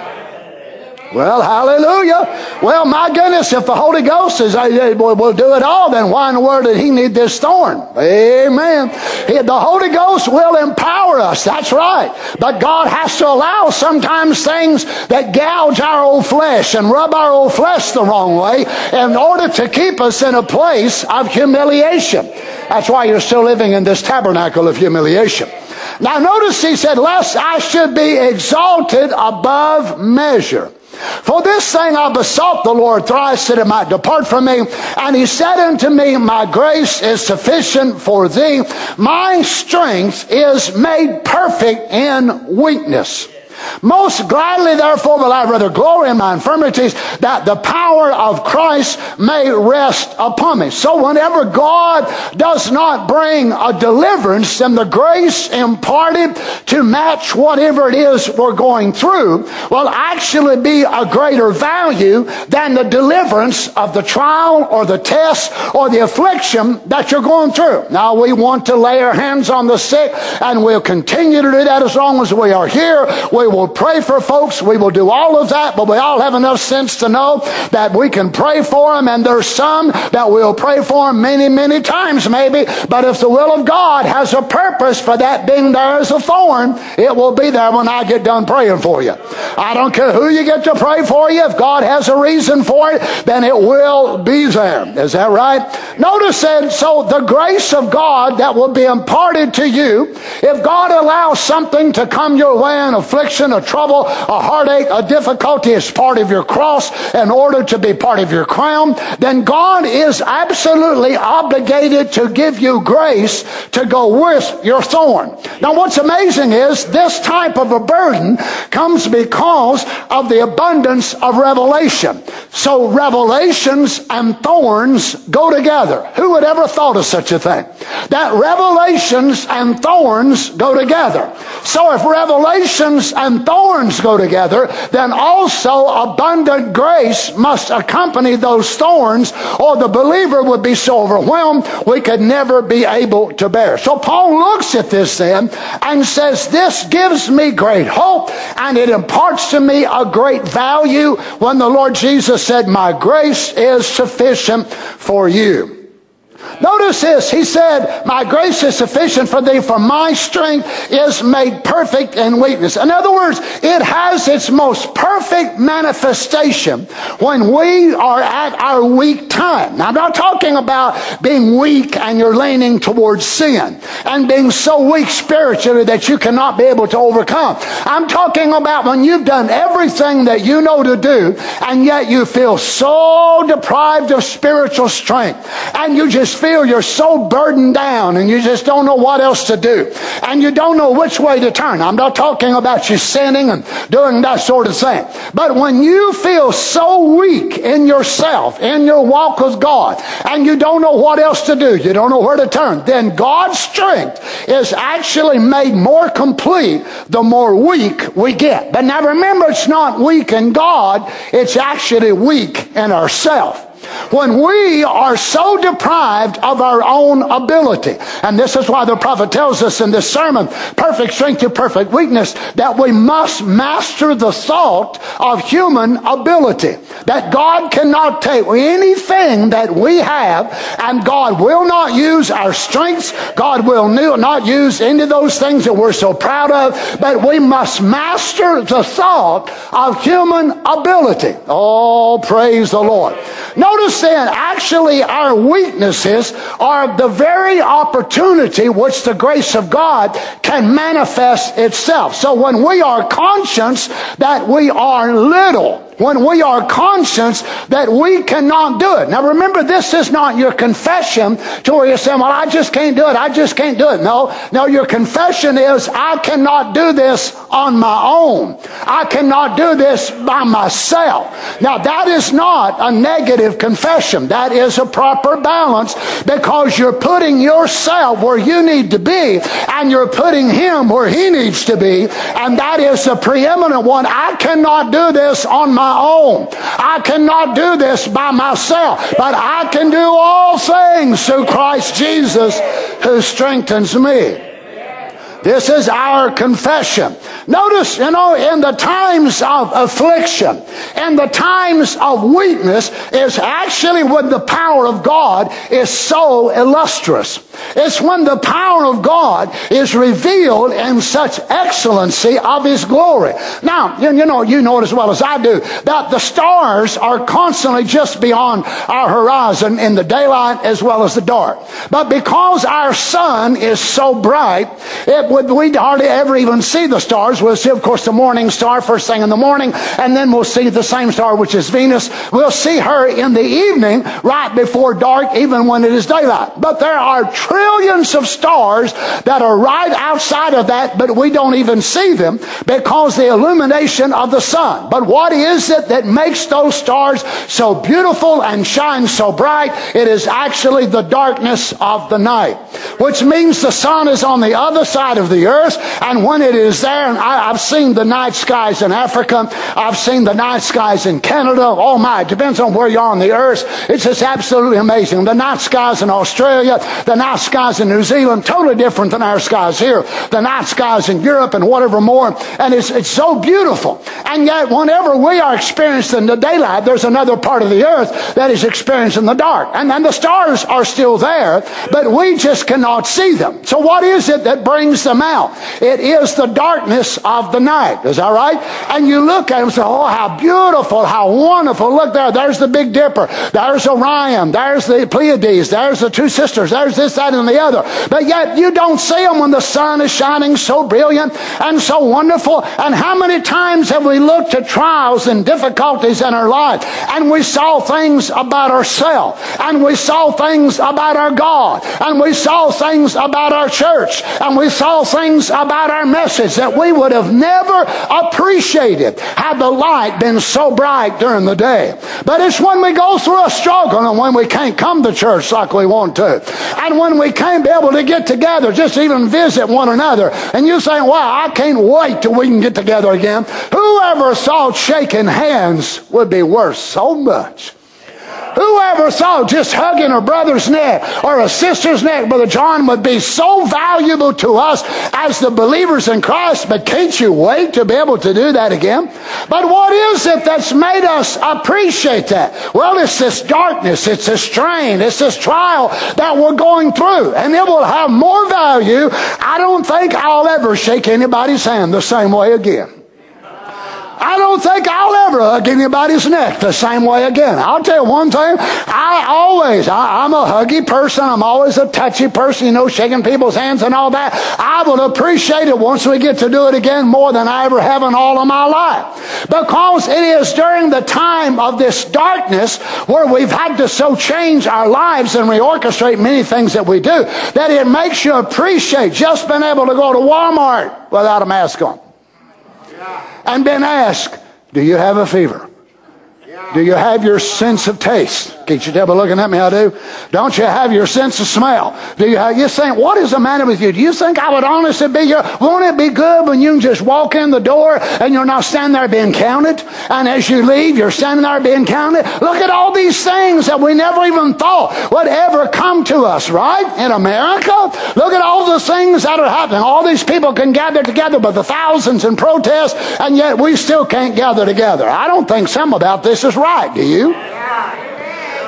D: Well, hallelujah. Well, my goodness, if the Holy Ghost is, will do it all, then why in the world did he need this thorn? Amen. The Holy Ghost will empower us. That's right. But God has to allow sometimes things that gouge our old flesh and rub our old flesh the wrong way in order to keep us in a place of humiliation. That's why you're still living in this tabernacle of humiliation. Now notice he said, lest I should be exalted above measure. For this thing I besought the Lord thrice that it might depart from me. And he said unto me, my grace is sufficient for thee. My strength is made perfect in weakness. Most gladly, therefore, will I rather glory in my infirmities, that the power of Christ may rest upon me. So whenever God does not bring a deliverance, then the grace imparted to match whatever it is we're going through will actually be a greater value than the deliverance of the trial or the test or the affliction that you're going through. Now, we want to lay our hands on the sick, and we'll continue to do that as long as we are here. We will pray for folks. We will do all of that, but we all have enough sense to know that we can pray for them, and there's some that we'll pray for them many, many times maybe, but if the will of God has a purpose for that being there as a thorn, it will be there when I get done praying for you. I don't care who you get to pray for you. If God has a reason for it, then it will be there. Is that right? Notice that, so the grace of God that will be imparted to you, if God allows something to come your way, an affliction, a trouble, a heartache, a difficulty is part of your cross in order to be part of your crown, then God is absolutely obligated to give you grace to go with your thorn. Now what's amazing is this type of a burden comes because of the abundance of revelation. So revelations and thorns go together. Who would ever thought of such a thing? That revelations and thorns go together. So if revelations and thorns go together, then also abundant grace must accompany those thorns, or the believer would be so overwhelmed we could never be able to bear. So Paul looks at this then and says, this gives me great hope, and it imparts to me a great value when the Lord Jesus said, my grace is sufficient for you. Notice this, he said, my grace is sufficient for thee, for my strength is made perfect in weakness. In other words, it has its most perfect manifestation when we are at our weak time. Now, I'm not talking about being weak and you're leaning towards sin and being so weak spiritually that you cannot be able to overcome. I'm talking about when you've done everything that you know to do, and yet you feel so deprived of spiritual strength, and you just feel you're so burdened down and you just don't know what else to do, and you don't know which way to turn. I'm not talking about you sinning and doing that sort of thing, but when you feel so weak in yourself, in your walk with God, and you don't know what else to do, you don't know where to turn, then God's strength is actually made more complete the more weak we get. But now remember, it's not weak in God, it's actually weak in ourselves. When we are so deprived of our own ability, and this is why the prophet tells us in this sermon, perfect strength to perfect weakness, that we must master the thought of human ability. That God cannot take anything that we have, and God will not use our strengths, God will not use any of those things that we're so proud of, but we must master the thought of human ability. Oh, praise the Lord. Notice notice then, actually our weaknesses are the very opportunity which the grace of God can manifest itself. So when we are conscious that we are little, when we are conscious that we cannot do it. Now remember, this is not your confession to where you say, well, I just can't do it. I just can't do it. No, no, your confession is, I cannot do this on my own. I cannot do this by myself. Now that is not a negative confession. That is a proper balance, because you're putting yourself where you need to be and you're putting Him where He needs to be. And that is the preeminent one. I cannot do this on my own. I cannot do this by myself, but I can do all things through Christ Jesus who strengthens me. This is our confession. Notice, you know, in the times of affliction, in the times of weakness, is actually when the power of God is so illustrious. It's when the power of God is revealed in such excellency of His glory. Now, you know, you know it as well as I do, that the stars are constantly just beyond our horizon in the daylight as well as the dark. But because our sun is so bright, it would, we'd hardly ever even see the stars. We'll see, of course, the morning star first thing in the morning, and then we'll see the same star, which is Venus. We'll see her in the evening, right before dark, even when it is daylight. But there are trillions of stars that are right outside of that, but we don't even see them because the illumination of the sun. But what is it that makes those stars so beautiful and shine so bright? It is actually the darkness of the night, which means the sun is on the other side of the earth, and when it is there, and I, I've seen the night skies in Africa, I've seen the night skies in Canada. Oh my, it depends on where you are on the earth. It's just absolutely amazing. The night skies in Australia, the night skies in New Zealand, totally different than our skies here. The night skies in Europe and whatever more. And it's, it's so beautiful. And yet, whenever we are experiencing the daylight, there's another part of the earth that is experiencing the dark. And then the stars are still there, but we just cannot see them. So what is it that brings them out? It is the darkness of the night. Is that right? And you look at them and say, oh, how beautiful, how wonderful. Look there, there's the Big Dipper. There's Orion. There's the Pleiades. There's the two sisters. There's this, that, and the other. But yet you don't see them when the sun is shining so brilliant and so wonderful. And how many times have we looked at trials and difficulties in our life, and we saw things about ourselves, and we saw things about our God, and we saw things about our church, and we saw things about our message that we would have never appreciated had the light been so bright during the day. But it's when we go through a struggle, and when we can't come to church like we want to, and when we can't be able to get together, just even visit one another, and you say, wow, I can't wait till we can get together again. Whoever thought shaking hands would be worth so much? Whoever thought just hugging a brother's neck or a sister's neck, Brother John, would be so valuable to us as the believers in Christ? But can't you wait to be able to do that again? But what is it that's made us appreciate that? Well, it's this darkness, it's this strain, it's this trial that we're going through. And it will have more value. I don't think I'll ever shake anybody's hand the same way again. I don't think I'll ever hug anybody's neck the same way again. I'll tell you one thing, I always, I, I'm a huggy person, I'm always a touchy person, you know, shaking people's hands and all that. I will appreciate it once we get to do it again more than I ever have in all of my life. Because it is during the time of this darkness where we've had to so change our lives and reorchestrate many things that we do, that it makes you appreciate just being able to go to Walmart without a mask on. And been asked, do you have a fever? Do you have your sense of taste? Can't you tell by looking at me I do? Don't you have your sense of smell? Do you have, you think, what is the matter with you? Do you think I would honestly be here? Won't it be good when you can just walk in the door and you're not standing there being counted? And as you leave, you're standing there being counted? Look at all these things that we never even thought would ever come to us, right? In America? Look at all the things that are happening. All these people can gather together by the thousands in protest, and yet we still can't gather together. I don't think some about this is right, do you?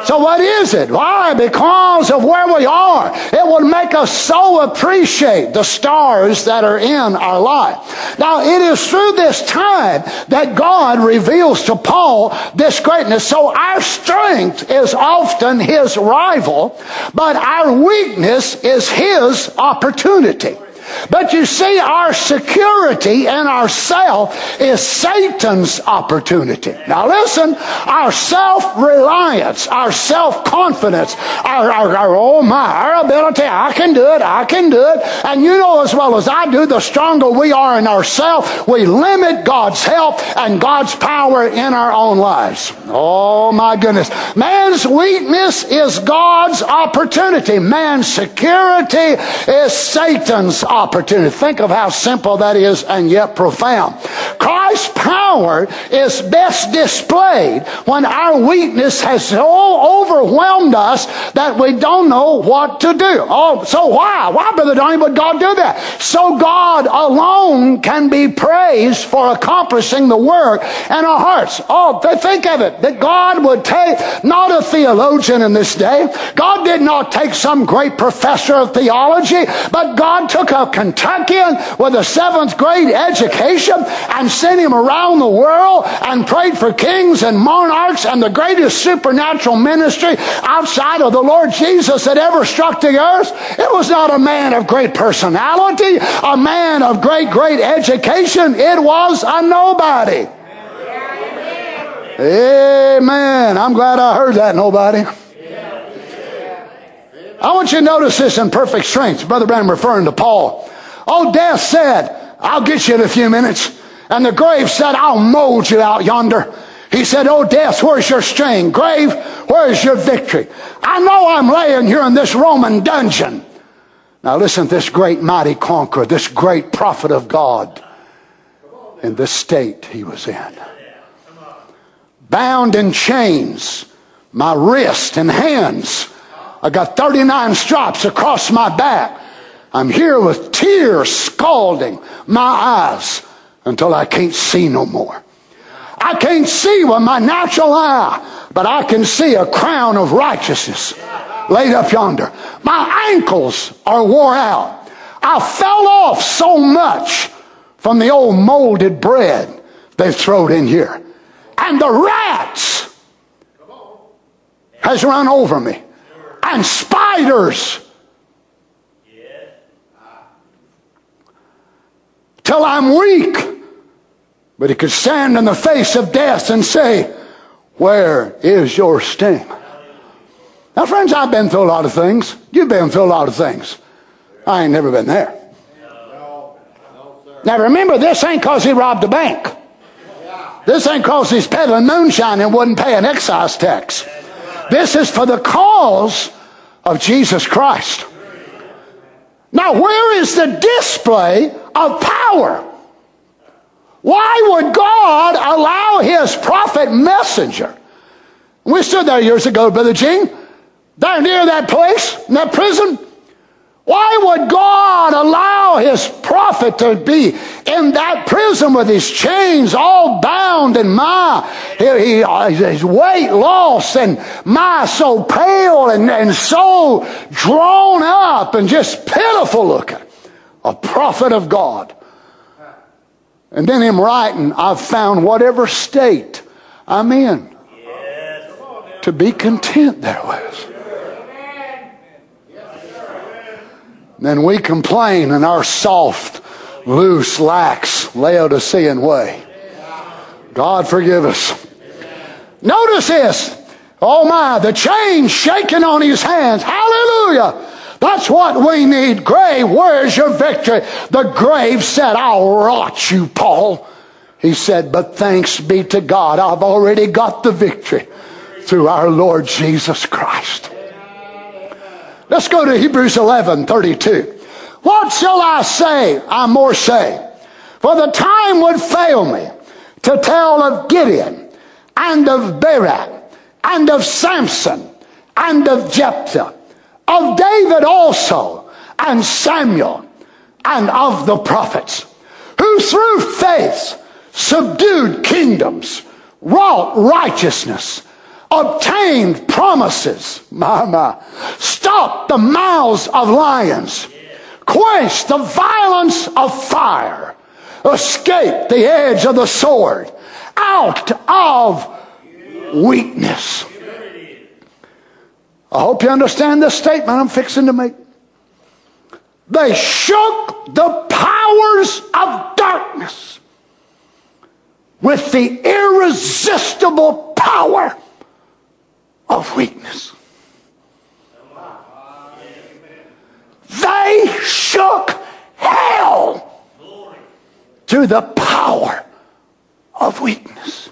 D: So what is it? Why? Because of where we are. It would make us so appreciate the stars that are in our life. Now, it is through this time that God reveals to Paul this greatness. So our strength is often his rival, but our weakness is his opportunity. But you see, our security in ourself is Satan's opportunity. Now listen, our self-reliance, our self-confidence, our, our, our, oh my, our ability, I can do it, I can do it. And you know as well as I do, the stronger we are in ourselves, we limit God's help and God's power in our own lives. Oh my goodness. Man's weakness is God's opportunity. Man's security is Satan's opportunity. Opportunity. Think of how simple that is and yet profound. Christ's power is best displayed when our weakness has so overwhelmed us that we don't know what to do. Oh, so why? Why, Brother Donnie, would God do that? So God alone can be praised for accomplishing the work in our hearts. Oh, think of it, that God would take not a theologian in this day. God did not take some great professor of theology, but God took a Kentuckian with a seventh grade education and sent him around the world and prayed for kings and monarchs, and the greatest supernatural ministry outside of the Lord Jesus that ever struck the earth. It was not a man of great personality, a man of great, great education. It was a nobody. Amen. I'm glad I heard that, nobody. I want you to notice this in perfect strength. Brother Branham referring to Paul. Oh, death said, I'll get you in a few minutes. And the grave said, I'll mold you out yonder. He said, oh, death, where's your sting? Grave, where's your victory? I know I'm laying here in this Roman dungeon. Now listen to this great mighty conqueror, this great prophet of God, in the state he was in. Bound in chains, my wrist and hands. I got thirty-nine stripes across my back. I'm here with tears scalding my eyes until I can't see no more. I can't see with my natural eye, but I can see a crown of righteousness laid up yonder. My ankles are wore out. I fell off so much from the old molded bread they've thrown in here. And the rats has run over me. And spiders. Till I'm weak. But he could stand in the face of death and say, where is your sting? Now, friends, I've been through a lot of things. You've been through a lot of things. I ain't never been there. Now, remember, this ain't because he robbed a bank. This ain't because he's peddling moonshine and wouldn't pay an excise tax. This is for the cause of Jesus Christ. Now, where is the display of power? Why would God allow his prophet messenger? We stood there years ago, Brother Gene, down near that place, in that prison. Why would God allow his prophet to be in that prison with his chains all bound and my, he, he, his weight lost and my so pale and, and so drawn up and just pitiful looking? A prophet of God. And then him writing, I've found whatever state I'm in to be content therewith. Then we complain in our soft, loose, lax, Laodicean way. God forgive us. Notice this. Oh my, the chain shaking on his hands. Hallelujah. That's what we need. Grave, where's your victory? The grave said, I'll rot you, Paul. He said, but thanks be to God, I've already got the victory through our Lord Jesus Christ. Let's go to Hebrews eleven thirty-two. What shall I say? I more say. For the time would fail me to tell of Gideon and of Barak and of Samson and of Jephthah, of David also and Samuel, and of the prophets, who through faith subdued kingdoms, wrought righteousness, obtained promises, my, my, stopped the mouths of lions, quenched the violence of fire, escaped the edge of the sword, out of weakness. I hope you understand this statement I'm fixing to make. They shook the powers of darkness with the irresistible power of weakness. They shook hell to the power of weakness.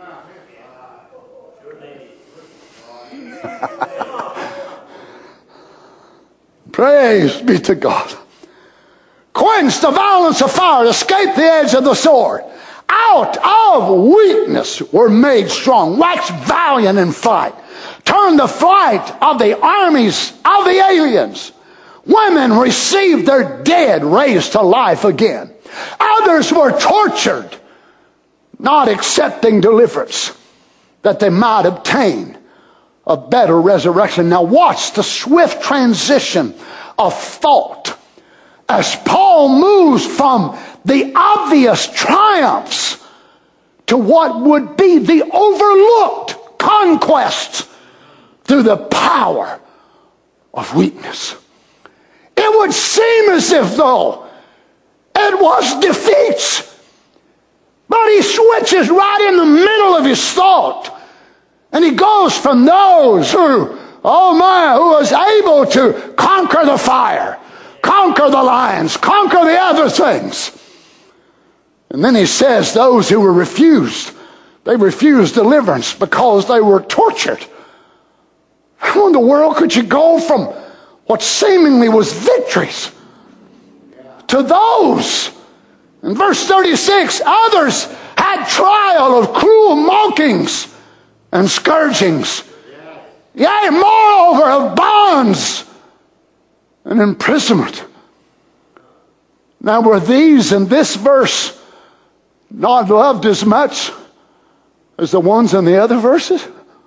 D: Praise be to God. Quenched the violence of fire, escaped the edge of the sword. Out of weakness were made strong, waxed valiant in fight, turned the flight of the armies of the aliens. Women received their dead raised to life again. Others were tortured, not accepting deliverance, that they might obtain a better resurrection. Now watch the swift transition of thought as Paul moves from the obvious triumphs to what would be the overlooked conquests through the power of weakness. It would seem as if though it was defeats, but he switches right in the middle of his thought. And he goes from those who, oh my, who was able to conquer the fire, conquer the lions, conquer the other things. And then he says those who were refused, they refused deliverance because they were tortured. How in the world could you go from what seemingly was victories to those? In verse thirty-six, others had trial of cruel mockings and scourgings. Yea, moreover, of bonds and imprisonment. Now, were these in this verse not loved as much as the ones in the other verses?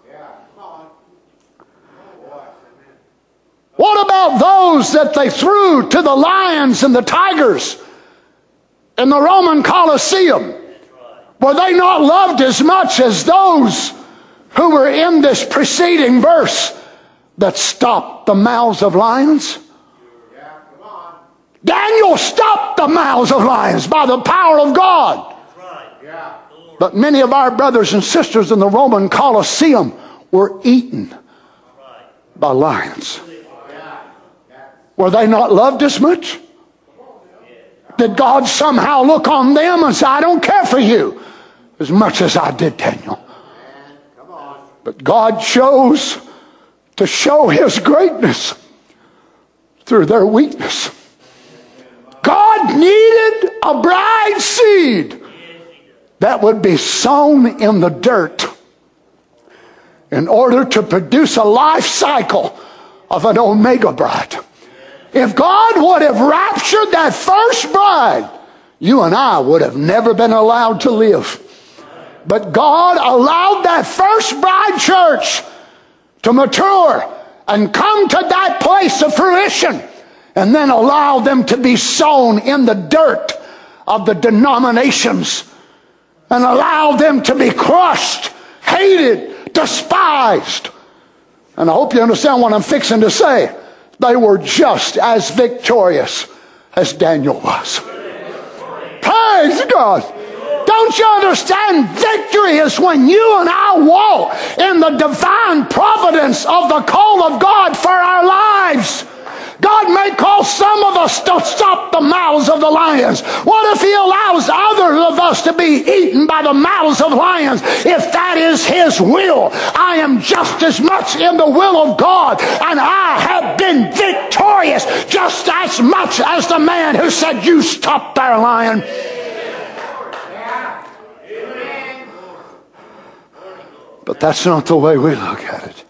D: What about those that they threw to the lions and the tigers in the Roman Colosseum? Were they not loved as much as those who were in this preceding verse that stopped the mouths of lions? Daniel stopped the mouths of lions by the power of God. But many of our brothers and sisters in the Roman Colosseum were eaten by lions. Were they not loved as much? Did God somehow look on them and say, I don't care for you as much as I did Daniel? But God chose to show his greatness through their weakness. God needed a bride seed that would be sown in the dirt in order to produce a life cycle of an Omega bride. If God would have raptured that first bride, you and I would have never been allowed to live. But God allowed that first bride church to mature and come to that place of fruition, and then allow them to be sown in the dirt of the denominations, and allow them to be crushed, hated, despised. And I hope you understand what I'm fixing to say. They were just as victorious as Daniel was. Praise God. Don't you understand? Victory is when you and I walk in the divine providence of the call of God for our lives. God may call some of us to stop the mouths of the lions. What if he allows others of us to be eaten by the mouths of lions? If that is his will, I am just as much in the will of God, and I have been victorious just as much as the man who said, you stop there, lion. But that's not the way we look at it.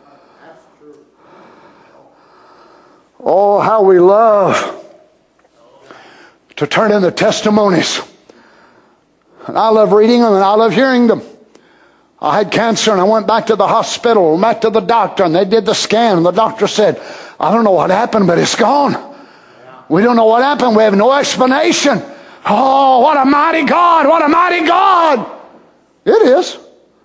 D: Oh, how we love to turn in the testimonies. And I love reading them and I love hearing them I had cancer and I went back to the hospital, went back to the doctor, and they did the scan, and the doctor said, I don't know what happened, but it's gone. We don't know what happened. We have no explanation. Oh, what a mighty God. What a mighty God. It is.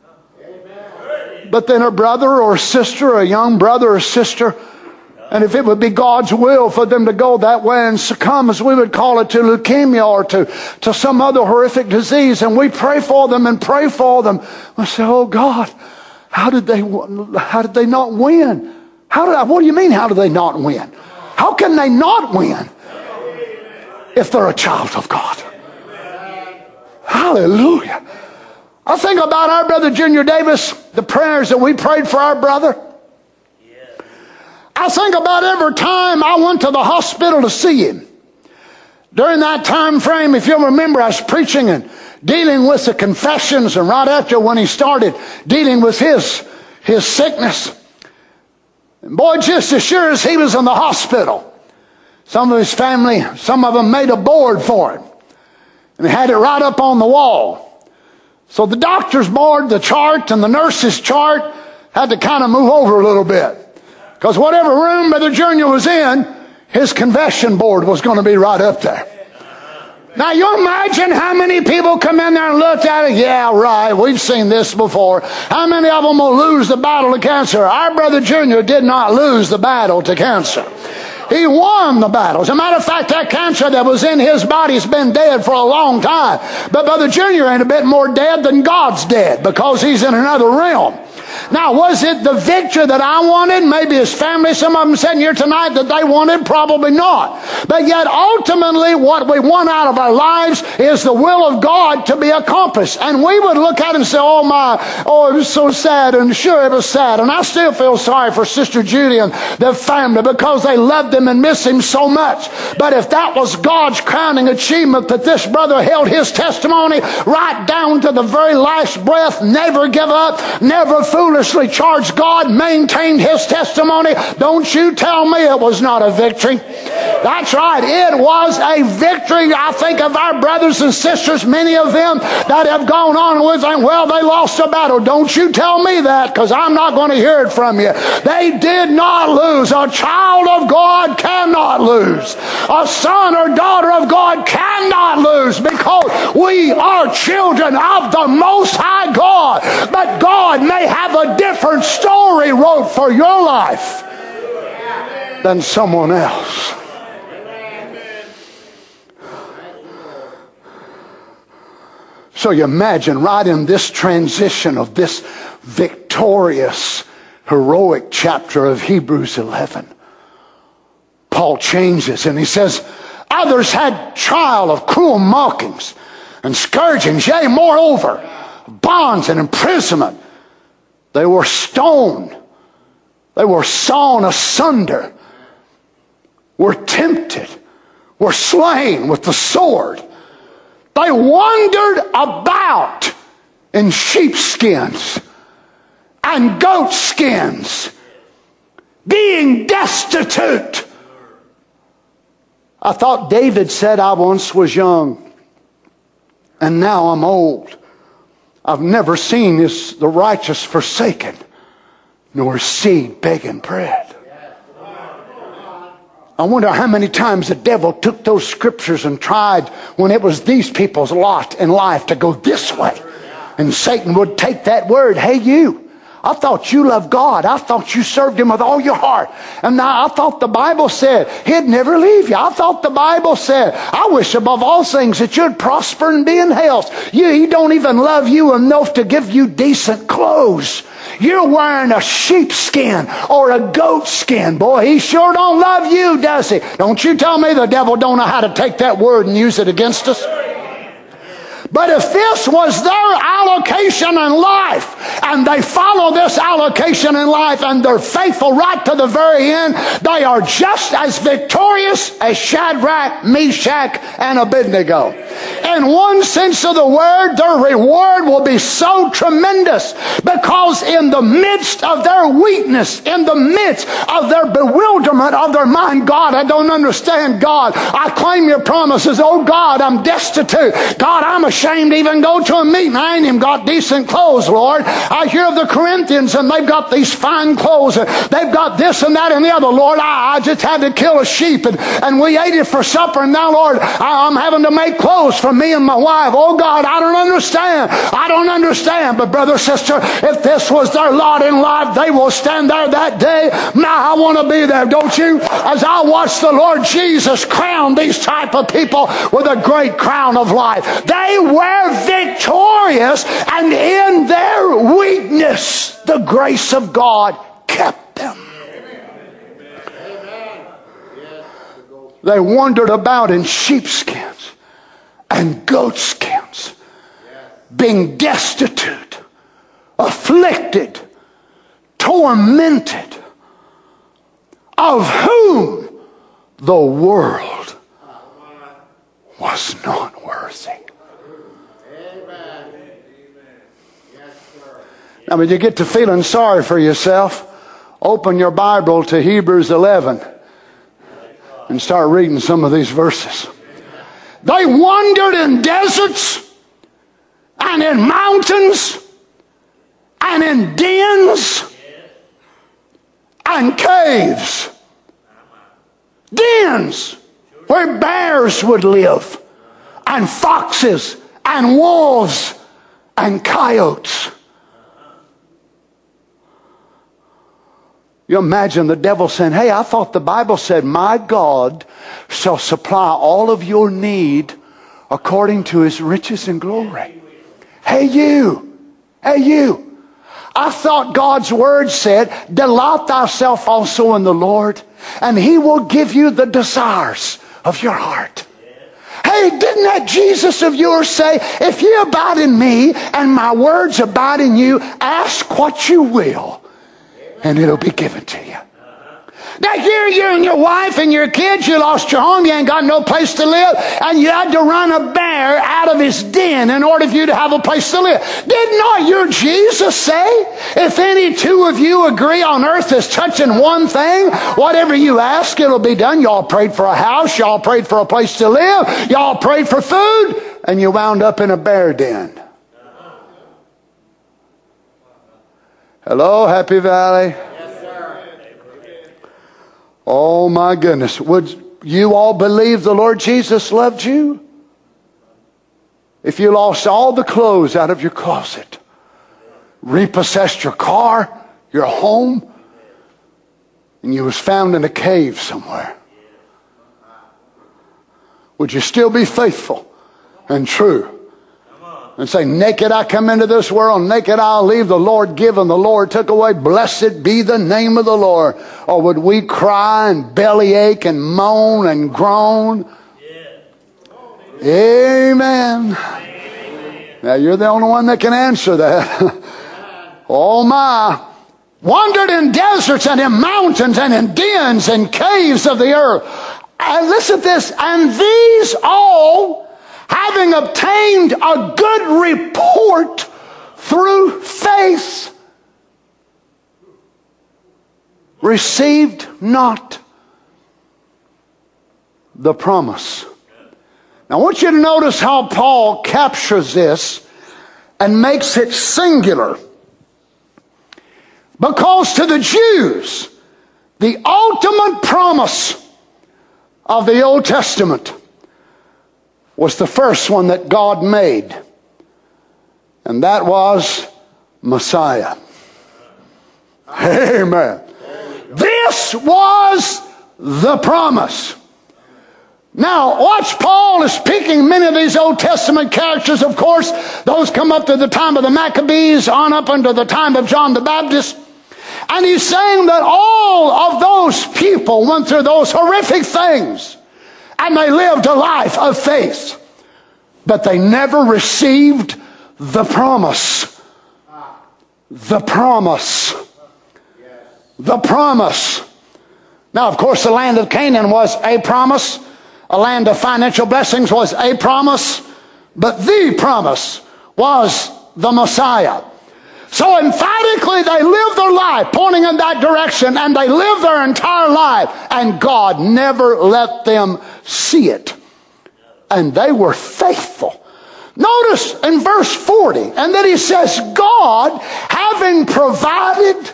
D: But then a brother or a sister, a young brother or sister, and if it would be God's will for them to go that way and succumb, as we would call it, to leukemia or to, to some other horrific disease, and we pray for them and pray for them, we say, oh God, how did they, how did they not win? How did I, what do you mean, how do they not win? How can they not win if they're a child of God? Hallelujah. I think about our brother Junior Davis, the prayers that we prayed for our brother. I think about every time I went to the hospital to see him. During that time frame, if you'll remember, I was preaching and dealing with the confessions, and right after when he started dealing with his, his sickness. And boy, just as sure as he was in the hospital, some of his family, some of them made a board for him. And they had it right up on the wall. So the doctor's board, the chart, and the nurse's chart had to kind of move over a little bit. Because whatever room Brother Junior was in, his confession board was going to be right up there. Now you imagine how many people come in there and looked at it. Yeah, right, we've seen this before. How many of them will lose the battle to cancer? Our Brother Junior did not lose the battle to cancer. He won the battle. As a matter of fact, that cancer that was in his body has been dead for a long time. But Brother Junior ain't a bit more dead than God's dead, because he's in another realm. Now, was it the victory that I wanted? Maybe his family, some of them sitting here tonight, that they wanted? Probably not. But yet, ultimately, what we want out of our lives is the will of God to be accomplished. And we would look at it and say, oh my, oh, it was so sad, and sure it was sad. And I still feel sorry for Sister Judy and the family, because they loved him and miss him so much. But if that was God's crowning achievement, that this brother held his testimony right down to the very last breath, never give up, never foolishly charged God, maintained his testimony, don't you tell me it was not a victory. That's right, it was a victory. I think of our brothers and sisters, many of them that have gone on with saying, well, they lost the battle. Don't you tell me that, because I'm not going to hear it from you. They did not lose. A child of God cannot lose. A son or daughter of God cannot lose, because we are children of the Most High God. But God may have a different story wrote for your life than someone else. So you imagine, right in this transition of this victorious, heroic chapter of Hebrews eleven, Paul changes and he says, others had trial of cruel mockings and scourgings, yea, moreover, bonds and imprisonment. They were stoned. They were sawn asunder, were tempted, were slain with the sword. They wandered about in sheepskins and goat skins, being destitute. I thought David said, I once was young, and now I'm old. I've never seen this, the righteous forsaken, nor seed begging bread. I wonder how many times the devil took those scriptures and tried, when it was these people's lot in life, to go this way. And Satan would take that word, hey you, I thought you loved God. I thought you served him with all your heart. And now I thought the Bible said he'd never leave you. I thought the Bible said, I wish above all things that you'd prosper and be in health. You, he don't even love you enough to give you decent clothes. You're wearing a sheepskin or a goat skin. Boy, he sure don't love you, does he? Don't you tell me the devil don't know how to take that word and use it against us. But if this was their allocation in life, and they follow this allocation in life, and they're faithful right to the very end, they are just as victorious as Shadrach, Meshach, and Abednego. in one sense of the word, their reward will be so tremendous, because in the midst of their weakness, in the midst of their bewilderment of their mind, God, I don't understand. God, I claim your promises. Oh God, I'm destitute. God, I'm ashamed to even go to a meeting. I ain't even got decent clothes, Lord. I hear of the Corinthians, and they've got these fine clothes. They've got this and that and the other. Lord, I, I just had to kill a sheep, and, and we ate it for supper, and now, Lord, I, I'm having to make clothes for me and my wife. Oh God, I don't understand. I don't understand. But brother, sister, if this was their lot in life, they will stand there that day. Now I want to be there, don't you? As I watch the Lord Jesus crown these type of people with a great crown of life. They were victorious, and in their weakness, the grace of God kept them. They wandered about in sheepskins and goatskins, being destitute, afflicted, tormented, of whom the world was not worthy. Now, when you get to feeling sorry for yourself, open your Bible to Hebrews eleven and start reading some of these verses. They wandered in deserts and in mountains and in dens and caves. Dens where bears would live, and foxes and wolves and coyotes. You imagine the devil saying, hey, I thought the Bible said, my God shall supply all of your need according to his riches and glory. Hey you, hey you. I thought God's word said, delight thyself also in the Lord, and he will give you the desires of your heart. Hey, didn't that Jesus of yours say, if you abide in me and my words abide in you, ask what you will, and it'll be given to you. Now here you and your wife and your kids, you lost your home, you ain't got no place to live, and you had to run a bear out of his den in order for you to have a place to live. Did not your Jesus say, if any two of you agree on earth as touching one thing, whatever you ask, it'll be done? Y'all prayed for a house, y'all prayed for a place to live, y'all prayed for food, and you wound up in a bear den. Hello, Happy Valley. Oh my goodness. Would you all believe the Lord Jesus loved you? If you lost all the clothes out of your closet, repossessed your car, your home, and you was found in a cave somewhere, would you still be faithful and true? And say, naked I come into this world, naked I'll leave. The Lord given, the Lord took away. Blessed be the name of the Lord. Or would we cry and bellyache and moan and groan? Yeah. Amen. Amen. Now you're the only one that can answer that. Oh my. Wandered in deserts and in mountains and in dens and caves of the earth. And listen to this. And these all, having obtained a good report through faith, received not the promise. Now I want you to notice how Paul captures this and makes it singular. Because to the Jews, the ultimate promise of the Old Testament was the first one that God made. And that was Messiah. Amen. This was the promise. Now, watch, Paul is speaking many of these Old Testament characters, of course. Those come up to the time of the Maccabees, on up until the time of John the Baptist. And he's saying that all of those people went through those horrific things. And they lived a life of faith. But they never received the promise. The promise. The promise. Now, of course, the land of Canaan was a promise. A land of financial blessings was a promise. but the promise was the Messiah. So emphatically they lived their life pointing in that direction, and they lived their entire life, and God never let them see it. And they were faithful. Notice in verse forty, and then he says, God having provided,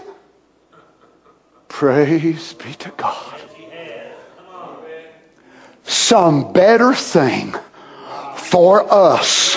D: praise be to God, some better thing for us.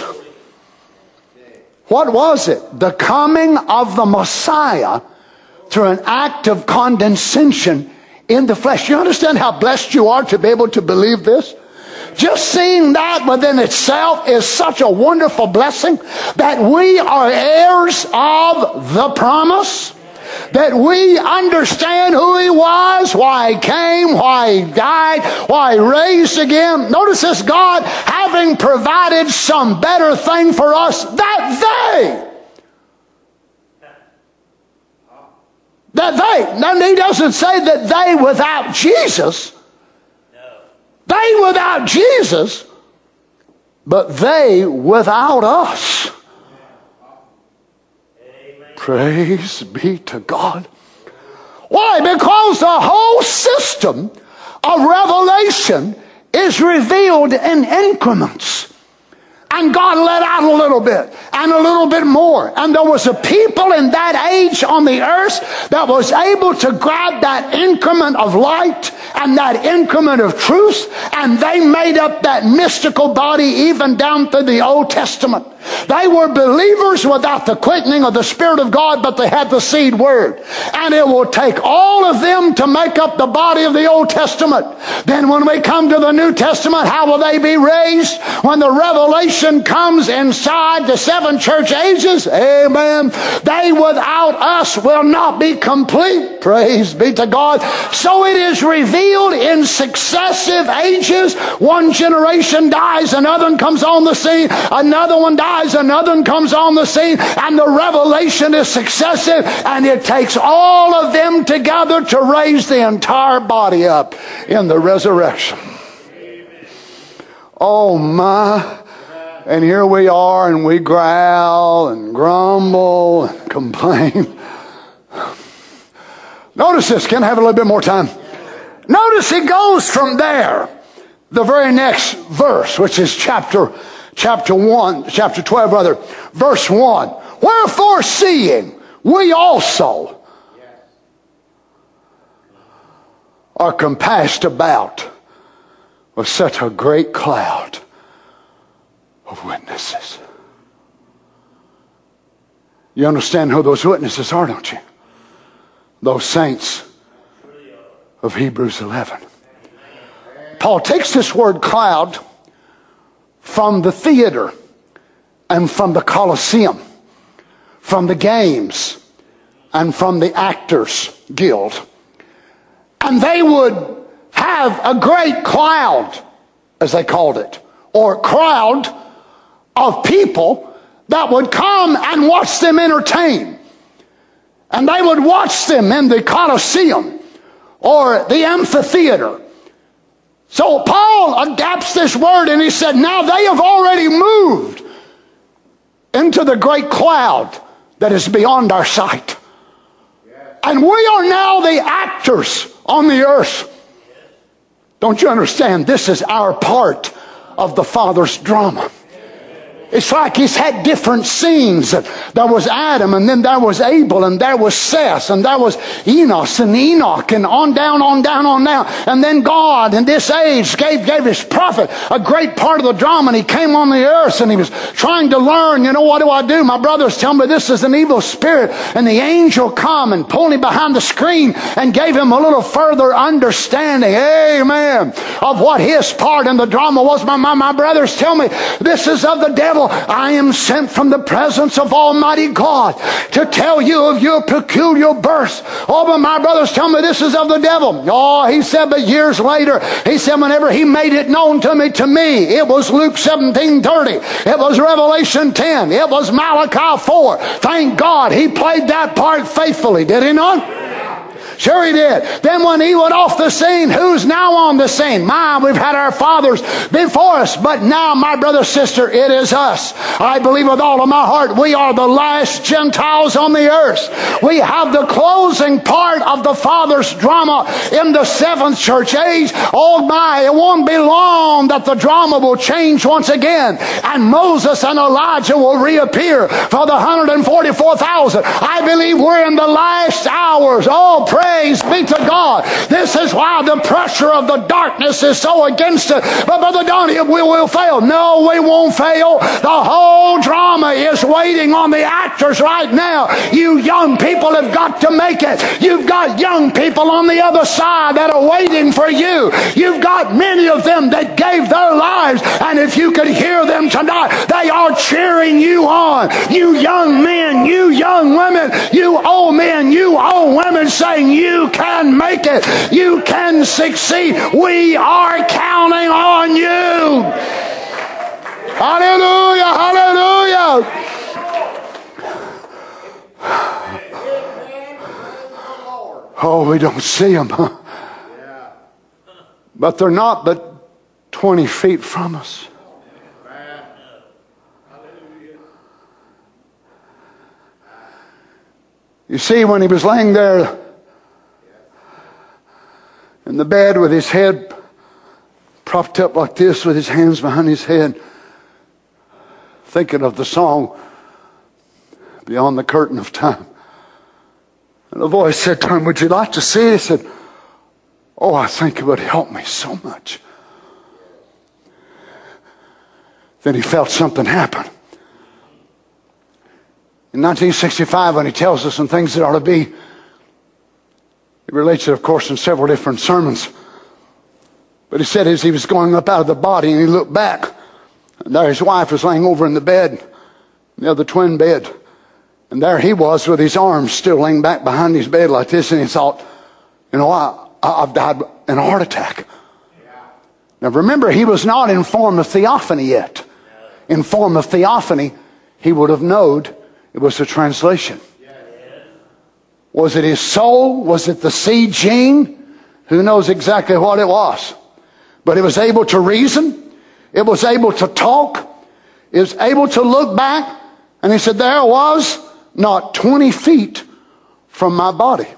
D: What was it? The coming of the Messiah through an act of condescension in the flesh. You understand how blessed you are to be able to believe this? Just seeing that within itself is such a wonderful blessing, that we are heirs of the promise, that we understand who he was, why he came, why he died, why he raised again. Notice this, God having provided some better thing for us, that they, that they, now he doesn't say that they without Jesus, they without Jesus, but they without us. Praise be to God. Why? Because the whole system of revelation is revealed in increments. And God let out a little bit and a little bit more. And there was a people in that age on the earth that was able to grab that increment of light and that increment of truth, and they made up that mystical body even down through the Old Testament. They were believers without the quickening of the Spirit of God, but they had the seed word. And it will take all of them to make up the body of the Old Testament. Then when we come to the New Testament, how will they be raised? When the revelation comes inside the seven church ages, amen, they without us will not be complete. Praise be to God. So it is revealed in successive ages. One generation dies, another one comes on the scene, another one dies, another one comes on the scene, and the revelation is successive, and it takes all of them together to raise the entire body up in the resurrection. Oh my. And here we are, and we growl and grumble and complain. Notice this. Can I have a little bit more time? Notice it goes from there. The very next verse, which is chapter chapter one, chapter twelve, rather, verse one. Wherefore, seeing we also are compassed about with such a great cloud of witnesses. You understand who those witnesses are, don't you? Those saints of Hebrews eleven. Paul takes this word cloud from the theater and from the Colosseum, from the games and from the Actors Guild. And they would have a great cloud, as they called it, or crowd of people that would come and watch them entertain. And they would watch them in the Colosseum or the amphitheater. So Paul adapts this word, and he said, now they have already moved into the great cloud that is beyond our sight. And we are now the actors on the earth. Don't you understand? This is our part of the Father's drama. It's like he's had different scenes. There was Adam, and then there was Abel, and there was Seth, and there was Enos and Enoch, and on down, on down, on down. And then God in this age gave, gave his prophet a great part of the drama, and he came on the earth, and he was trying to learn, you know, what do I do? My brothers tell me this is an evil spirit. And the angel come and pulled him behind the screen and gave him a little further understanding, amen, of what his part in the drama was. My, my, my brothers tell me this is of the devil. I am sent from the presence of Almighty God to tell you of your peculiar birth. Oh, but my brothers tell me this is of the devil. Oh, he said, but years later, he said, whenever he made it known to me, to me, it was Luke seventeen thirty. It was Revelation ten. It was Malachi four. Thank God he played that part faithfully, did he not? Sure he did. Then when he went off the scene, who's now on the scene? My, we've had our fathers before us, but now, my brother, sister, it is us. I believe with all of my heart we are the last Gentiles on the earth. We have the closing part of the Father's drama in the seventh church age. Oh my, it won't be long that the drama will change once again, and Moses and Elijah will reappear for the one hundred forty-four thousand. I believe we're in the last hours. Oh, praise be to God. This is why the pressure of the darkness is so against it. But Brother Donnie, we will fail. No, we won't fail. The whole drama is waiting on the actors right now. You young people have got to make it. You've got young people on the other side that are waiting for you. You've got many of them that gave their lives, and if you could hear them tonight, they are cheering you on. You young men, you young women, you old men, you old women, saying you can make it. You can succeed. We are counting on you. Hallelujah, hallelujah. Oh, we don't see them, huh? But they're not but twenty feet from us. You see, when he was laying there in the bed with his head propped up like this, with his hands behind his head, thinking of the song, Beyond the Curtain of Time. And a voice said to him, would you like to see it? He said, oh, I think it would help me so much. Then he felt something happen. In nineteen sixty-five, when he tells us some things that ought to be, he relates it, of course, in several different sermons. But he said as he was going up out of the body and he looked back, and there his wife was laying over in the bed, the other twin bed. And there he was with his arms still laying back behind his bed like this. And he thought, you know, I, I've died in a heart attack. Now remember, he was not in form of theophany yet. In form of theophany, he would have known it was a translation. Was it his soul? Was it the seed gene? Who knows exactly what it was? But it was able to reason. It was able to talk. It was able to look back. And he said, there was not twenty feet from my body.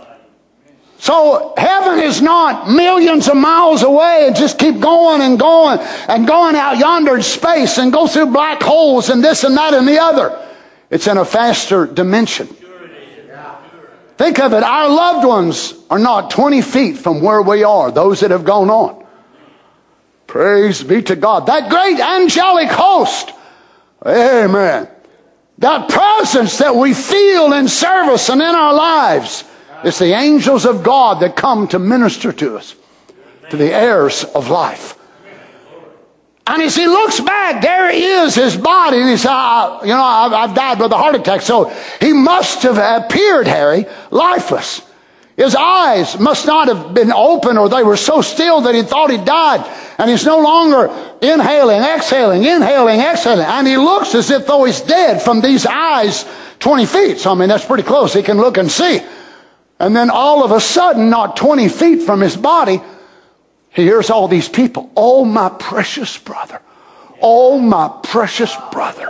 D: So heaven is not millions of miles away and just keep going and going and going out yonder in space and go through black holes and this and that and the other. It's in a faster dimension. Think of it. Our loved ones are not twenty feet from where we are, those that have gone on. Praise be to God. That great angelic host. Amen. That presence that we feel in service and in our lives. It's the angels of God that come to minister to us, to the heirs of life. And as he looks back, there he is, his body, and he says, uh, you know, I've, I've died with a heart attack. So he must have appeared, Harry, lifeless. His eyes must not have been open, or they were so still that he thought he died. And he's no longer inhaling, exhaling, inhaling, exhaling. And he looks as if though he's dead from these eyes twenty feet. So, I mean, that's pretty close. He can look and see. And then all of a sudden, not twenty feet from his body, he hears all these people. Oh, my precious brother. Oh, my precious brother.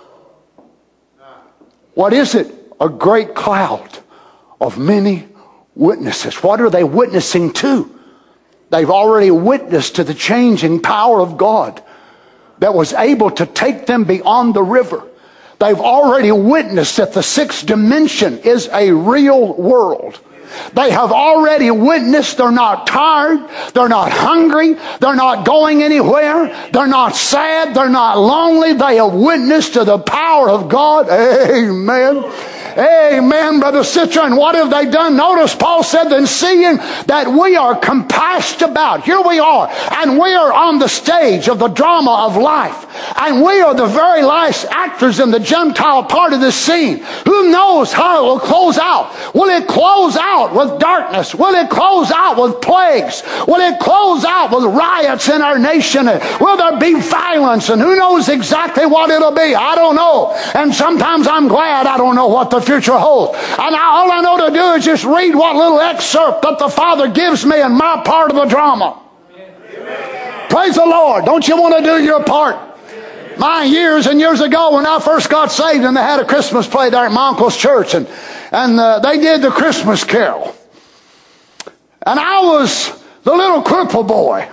D: What is it? A great cloud of many witnesses. What are they witnessing to? They've already witnessed to the changing power of God that was able to take them beyond the river. They've already witnessed that the sixth dimension is a real world. They have already witnessed they're not tired, they're not hungry, they're not going anywhere, they're not sad, they're not lonely. They have witnessed to the power of God. Amen. Amen, brother, sister. And what have they done? Notice Paul said, then seeing that we are compassed about. Here we are, and we are on the stage of the drama of life. And we are the very last actors in the Gentile part of this scene. Who knows how it will close out? Will it close out with darkness? Will it close out with plagues? Will it close out with riots in our nation? Will there be violence? And who knows exactly what it'll be? I don't know. And sometimes I'm glad I don't know what the future holds. And all I know to do is just read what little excerpt that the Father gives me in my part of the drama. Amen. Praise the Lord. Don't you want to do your part? My years and years ago when I first got saved, and they had a Christmas play there at my uncle's church, and, and uh, they did the Christmas Carol. And I was the little cripple boy.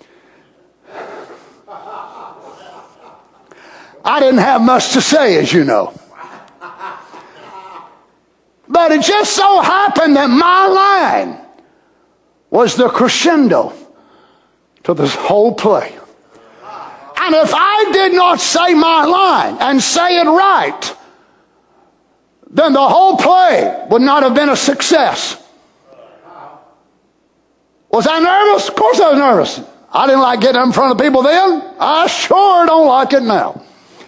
D: I didn't have much to say, as you know. But it just so happened that my line was the crescendo to this whole play. And if I did not say my line and say it right, then the whole play would not have been a success. Was I nervous? Of course I was nervous. I didn't like getting in front of people then. I sure don't like it now.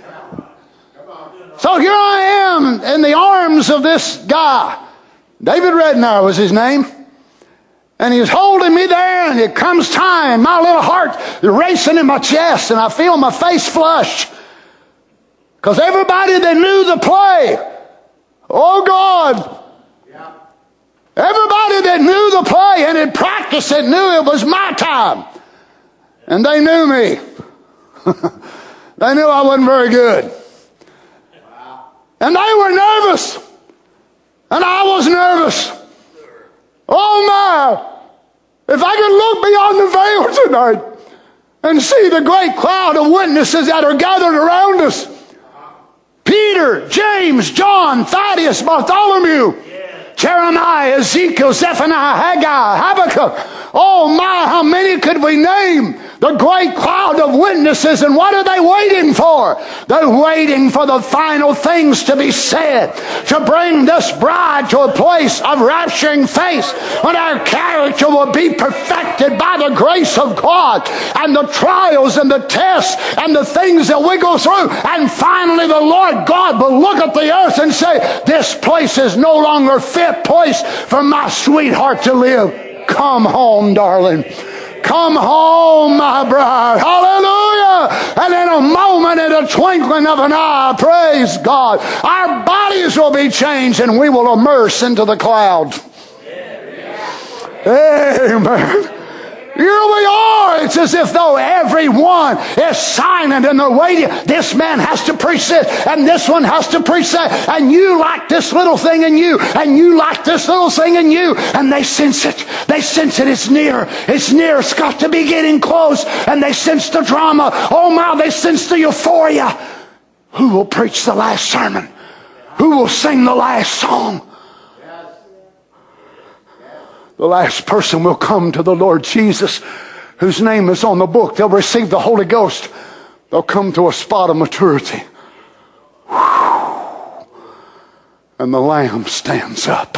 D: So here I am in the arms of this guy. David Rednar was his name. And he's holding me there, and it comes time. My little heart is racing in my chest, and I feel my face flush. Because everybody that knew the play, oh God, everybody that knew the play and had practiced it knew it was my time. And they knew me. They knew I wasn't very good. And they were nervous. And I was nervous. Oh my, if I could look beyond the veil tonight and see the great cloud of witnesses that are gathered around us. Peter, James, John, Thaddeus, Bartholomew, Jeremiah, Ezekiel, Zephaniah, Haggai, Habakkuk. Oh my, how many could we name? The great cloud of witnesses. And what are they waiting for? They're waiting for the final things to be said, to bring this bride to a place of rapturing face when our character will be perfected by the grace of God, and the trials and the tests and the things that we go through. And finally the Lord God will look at the earth and say, this place is no longer fit place for my sweetheart to live. Come home, darling. Come home, my bride. Hallelujah. And in a moment, in a twinkling of an eye, praise God, our bodies will be changed and we will immerse into the cloud. Amen. Here we are. It's as if though everyone is silent and they're waiting. This man has to preach this, and this one has to preach that, and you like this little thing in you, and you like this little thing in you, and they sense it. They sense it. It's near. It's near. It's got to be getting close, and they sense the drama. Oh my, they sense the euphoria. Who will preach the last sermon? Who will sing the last song? The last person will come to the Lord Jesus, whose name is on the book. They'll receive the Holy Ghost. They'll come to a spot of maturity. And the Lamb stands up.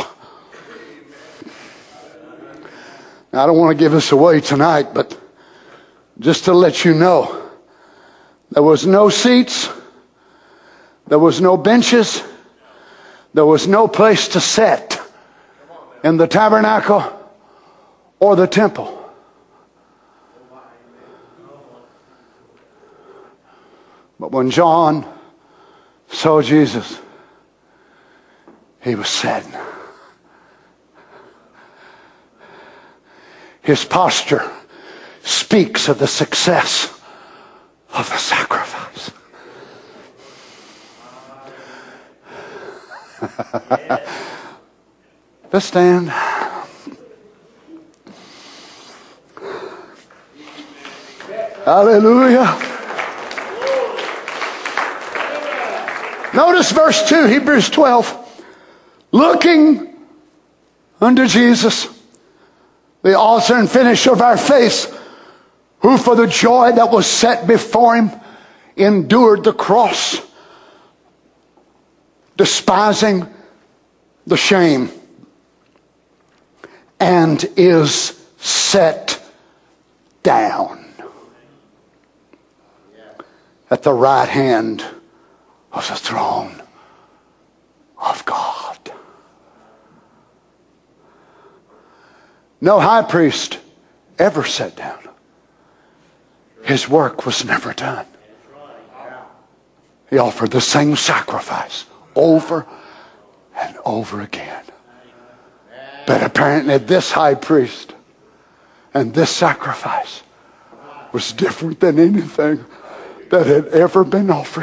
D: Now, I don't want to give this away tonight, but just to let you know, there was no seats. There was no benches. There was no place to sit in the tabernacle or the temple. But when John saw Jesus, he was saddened. His posture speaks of the success of the sacrifice. Let's stand. Hallelujah. Notice verse two, Hebrews twelve. Looking unto Jesus, the author and finisher of our faith, who for the joy that was set before him endured the cross, despising the shame, and is set down at the right hand of the throne of God. No high priest ever sat down. His work was never done. He offered the same sacrifice over and over again. But apparently this high priest and this sacrifice was different than anything that had ever been offered.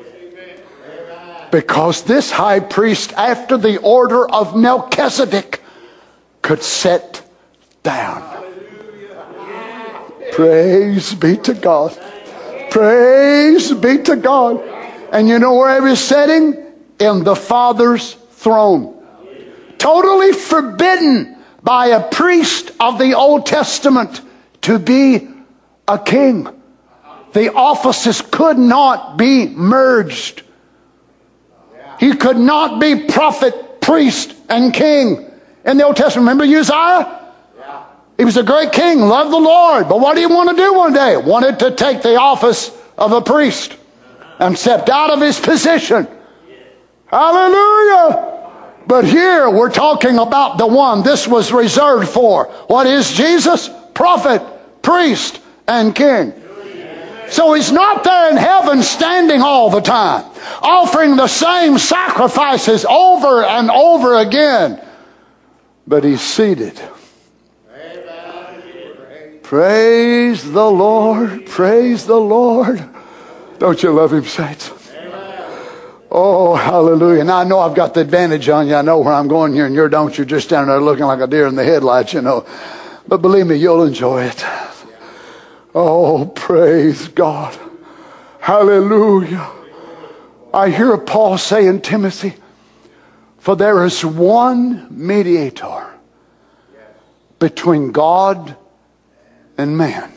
D: Because this high priest, after the order of Melchizedek, could sit down. Praise be to God. Praise be to God. And you know where he was sitting? In the Father's throne. Totally forbidden by a priest of the Old Testament to be a king. The offices could not be merged. He could not be prophet, priest, and king in the Old Testament. Remember Uzziah? He was a great king, loved the Lord. But what did he want to do one day? Wanted to take the office of a priest and stepped out of his position. Hallelujah! But here we're talking about the one this was reserved for. What is Jesus? Prophet, priest, and king. So he's not there in heaven standing all the time, offering the same sacrifices over and over again. But he's seated. Praise the Lord. Praise the Lord. Don't you love him, saints? Oh, hallelujah. Now I know I've got the advantage on you. I know where I'm going here and you don't. You're just standing there looking like a deer in the headlights, you know. But believe me, you'll enjoy it. Oh, praise God. Hallelujah. I hear Paul say in Timothy, for there is one mediator between God and man.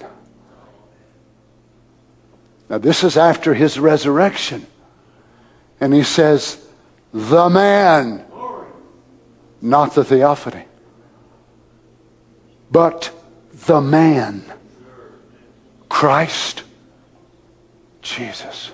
D: Now this is after his resurrection. And he says, the man, not the theophany, but the man, Christ Jesus.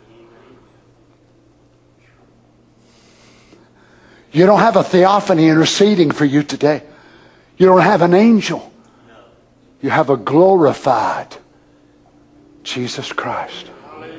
D: You don't have a theophany interceding for you today. You don't have an angel. You have a glorified Jesus Christ.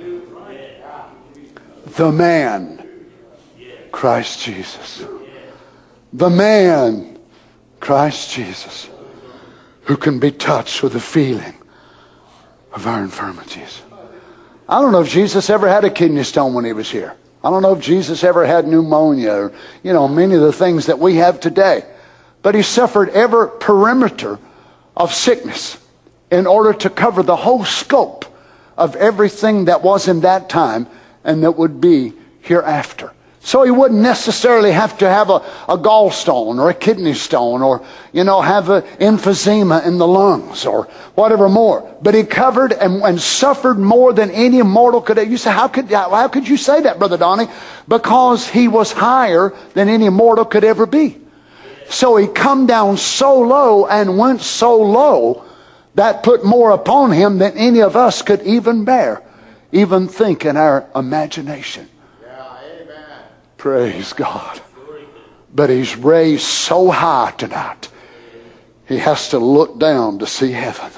D: The man, Christ Jesus. The man, Christ Jesus, who can be touched with the feeling of our infirmities. I don't know if Jesus ever had a kidney stone when he was here. I don't know if Jesus ever had pneumonia or, you know, many of the things that we have today. But he suffered every perimeter of sickness in order to cover the whole scope of everything that was in that time and that would be hereafter. So he wouldn't necessarily have to have a, a gallstone or a kidney stone or, you know, have an emphysema in the lungs or whatever more. But he covered and, and suffered more than any mortal could. You say, how could, how could you say that, Brother Donnie? Because he was higher than any mortal could ever be. So he come down so low and went so low that put more upon him than any of us could even bear, even think in our imagination. Yeah, amen. Praise God. But he's raised so high tonight, he has to look down to see heaven.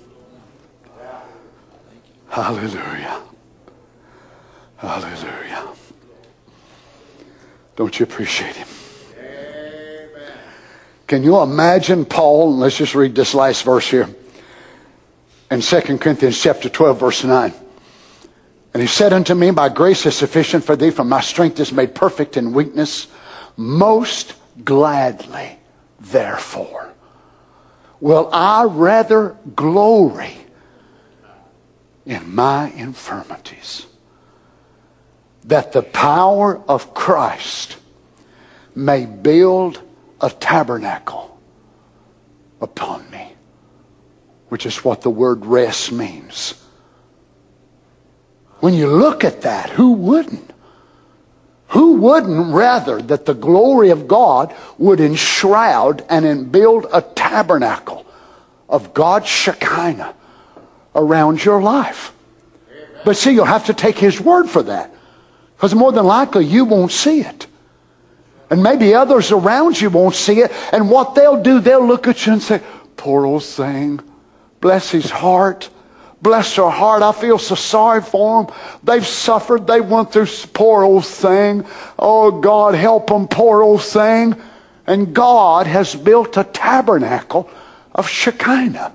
D: Hallelujah. Hallelujah. Don't you appreciate him? Can you imagine Paul? Let's just read this last verse here. In Second Corinthians chapter twelve, verse nine. And he said unto me, my grace is sufficient for thee, for my strength is made perfect in weakness. Most gladly, therefore, will I rather glory in my infirmities, that the power of Christ may build a tabernacle upon me, which is what the word rest means. When you look at that, who wouldn't? Who wouldn't rather that the glory of God would enshroud and build a tabernacle of God's Shekinah around your life? But see, you'll have to take His word for that. Because more than likely, you won't see it. And maybe others around you won't see it. And what they'll do, they'll look at you and say, poor old thing. Bless his heart. Bless her heart. I feel so sorry for them. They've suffered. They went through, poor old thing. Oh, God, help them, poor old thing. And God has built a tabernacle of Shekinah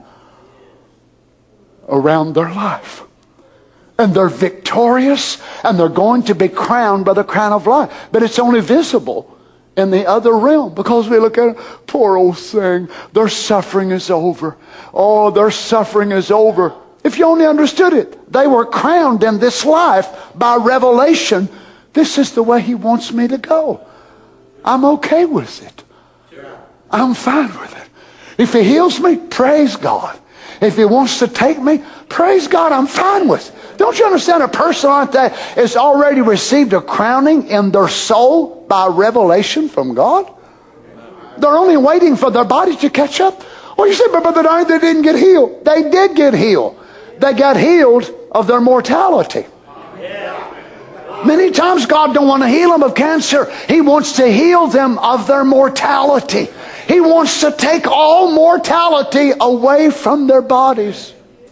D: around their life. And they're victorious, and they're going to be crowned by the crown of life. But it's only visible in the other realm, because we look at it, poor old thing, their suffering is over. Oh, their suffering is over. If you only understood it, they were crowned in this life by revelation. This is the way He wants me to go. I'm okay with it. I'm fine with it. If He heals me, praise God. If He wants to take me, praise God, I'm fine with it. Don't you understand, a person like that has already received a crowning in their soul by revelation from God? They're only waiting for their body to catch up. Well, you say, but Brother Donnie, they didn't get healed. They did get healed. They got healed of their mortality. Many times God don't want to heal them of cancer. He wants to heal them of their mortality. He wants to take all mortality away from their bodies.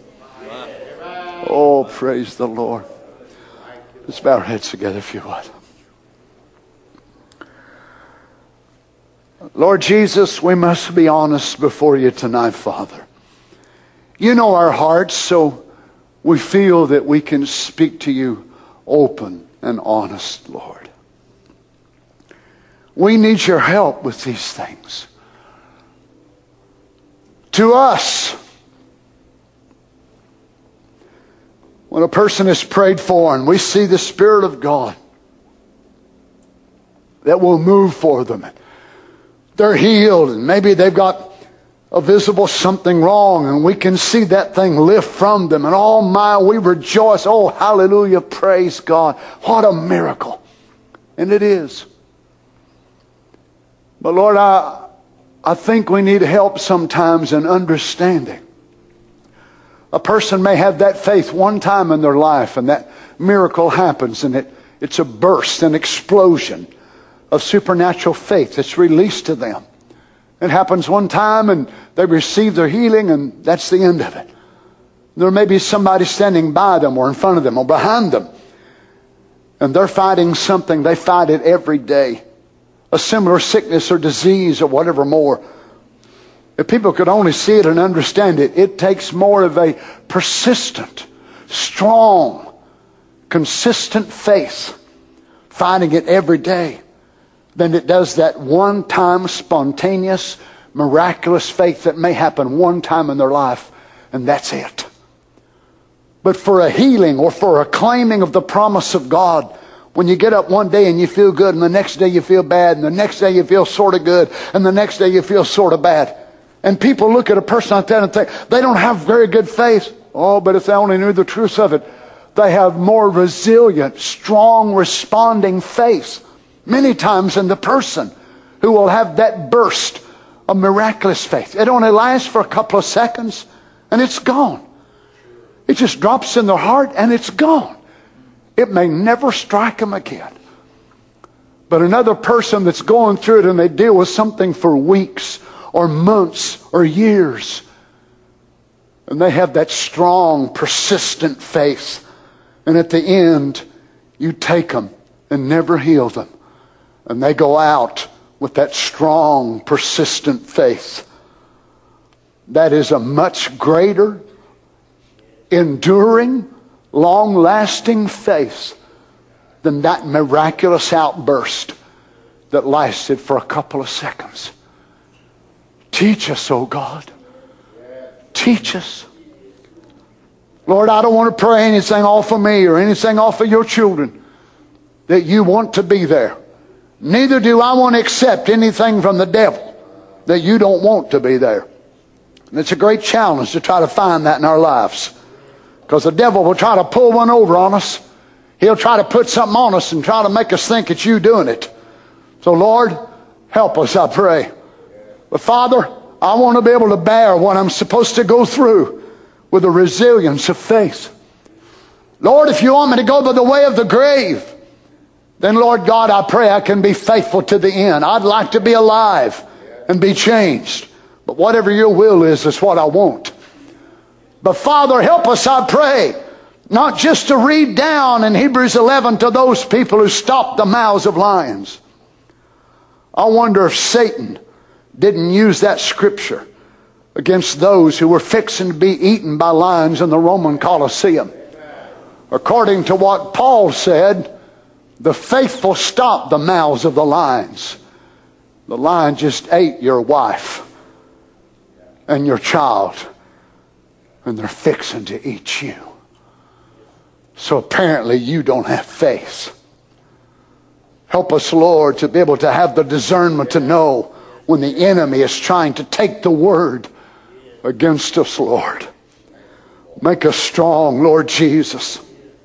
D: Oh, praise the Lord. Let's bow our heads together if you would. Lord Jesus, we must be honest before you tonight, Father. You know our hearts, so we feel that we can speak to you open and honest, Lord. We need your help with these things. To us, when a person is prayed for and we see the Spirit of God that will move for them, they're healed, and maybe they've got a visible something wrong, and we can see that thing lift from them, and oh my, we rejoice. Oh, hallelujah, praise God. What a miracle. And it is. But Lord, I, I think we need help sometimes in understanding. A person may have that faith one time in their life, and that miracle happens, and it, it's a burst, an explosion of supernatural faith that's released to them. It happens one time, and they receive their healing, and that's the end of it. There may be somebody standing by them or in front of them or behind them, and they're fighting something. They fight it every day. A similar sickness or disease or whatever more. If people could only see it and understand it, it takes more of a persistent, strong, consistent faith, fighting it every day, than it does that one-time spontaneous, miraculous faith that may happen one time in their life, and that's it. But for a healing or for a claiming of the promise of God, when you get up one day and you feel good, and the next day you feel bad, and the next day you feel sort of good, and the next day you feel sort of bad. And people look at a person like that and think, they don't have very good faith. Oh, but if they only knew the truth of it, they have more resilient, strong, responding faith. Many times in the person who will have that burst of miraculous faith. It only lasts for a couple of seconds and it's gone. It just drops in their heart and it's gone. It may never strike them again. But another person that's going through it and they deal with something for weeks or months or years, and they have that strong, persistent faith, and at the end you take them and never heal them. And they go out with that strong, persistent faith. That is a much greater, enduring, long-lasting faith than that miraculous outburst that lasted for a couple of seconds. Teach us, oh God. Teach us. Lord, I don't want to pray anything off of me or anything off of your children that you want to be there. Neither do I want to accept anything from the devil that you don't want to be there. And it's a great challenge to try to find that in our lives. Because the devil will try to pull one over on us. He'll try to put something on us and try to make us think it's you doing it. So Lord, help us, I pray. But Father, I want to be able to bear what I'm supposed to go through with a resilience of faith. Lord, if you want me to go by the way of the grave, then Lord God, I pray I can be faithful to the end. I'd like to be alive and be changed. But whatever your will is, is what I want. But Father, help us, I pray, not just to read down in Hebrews eleven to those people who stopped the mouths of lions. I wonder if Satan didn't use that scripture against those who were fixing to be eaten by lions in the Roman Colosseum. According to what Paul said, the faithful stopped the mouths of the lions. The lion just ate your wife and your child, and they're fixing to eat you. So apparently you don't have faith. Help us, Lord, to be able to have the discernment to know when the enemy is trying to take the word against us, Lord. Make us strong, Lord Jesus.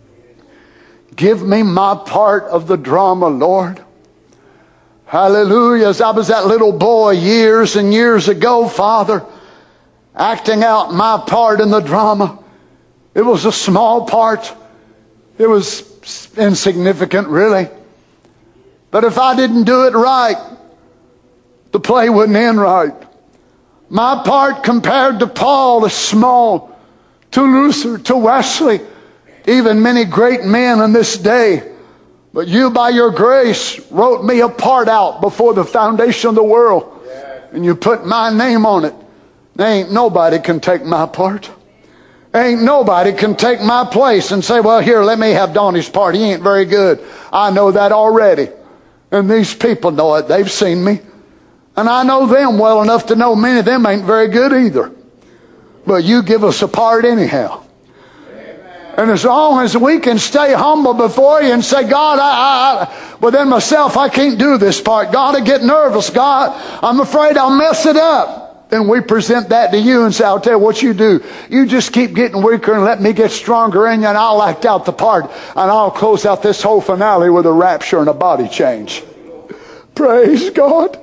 D: Give me my part of the drama, Lord. Hallelujah. As I was that little boy years and years ago, Father, acting out my part in the drama. It was a small part. It was insignificant, really. But if I didn't do it right, the play wouldn't end right. My part compared to Paul is small, to Luther, to Wesley, even many great men in this day. But you, by your grace, wrote me a part out before the foundation of the world. And you put my name on it. There ain't nobody can take my part. Ain't nobody can take my place and say, well, here, let me have Donnie's part. He ain't very good. I know that already. And these people know it. They've seen me. And I know them well enough to know many of them ain't very good either. But you give us a part anyhow. And as long as we can stay humble before you and say, God, I, I, within myself, I can't do this part. God, I get nervous. God, I'm afraid I'll mess it up. Then we present that to you and say, I'll tell you what you do. You just keep getting weaker and let me get stronger in you, and I'll act out the part. And I'll close out this whole finale with a rapture and a body change. Praise God.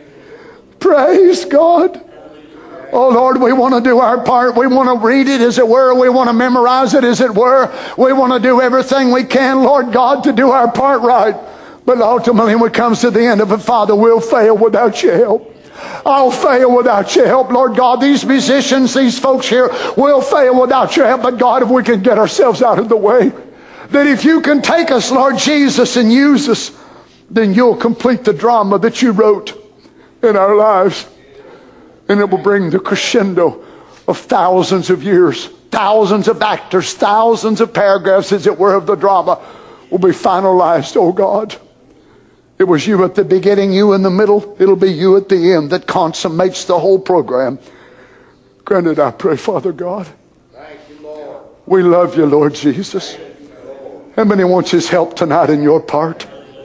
D: Praise God. Oh Lord, we want to do our part. We want to read it as it were. We want to memorize it as it were. We want to do everything we can, Lord God, to do our part right. But ultimately when it comes to the end of it, Father, we'll fail without your help. I'll fail without your help, Lord God. These musicians, these folks here will fail without your help. But God, if we can get ourselves out of the way, that if you can take us, Lord Jesus, and use us, then you'll complete the drama that you wrote in our lives. And it will bring the crescendo of thousands of years, thousands of actors, thousands of paragraphs, as it were, of the drama will be finalized, oh God. It was you at the beginning, you in the middle. It'll be you at the end that consummates the whole program. Granted, I pray, Father God.
B: Thank you, Lord.
D: We love you, Lord Jesus. How many wants his help tonight in your part?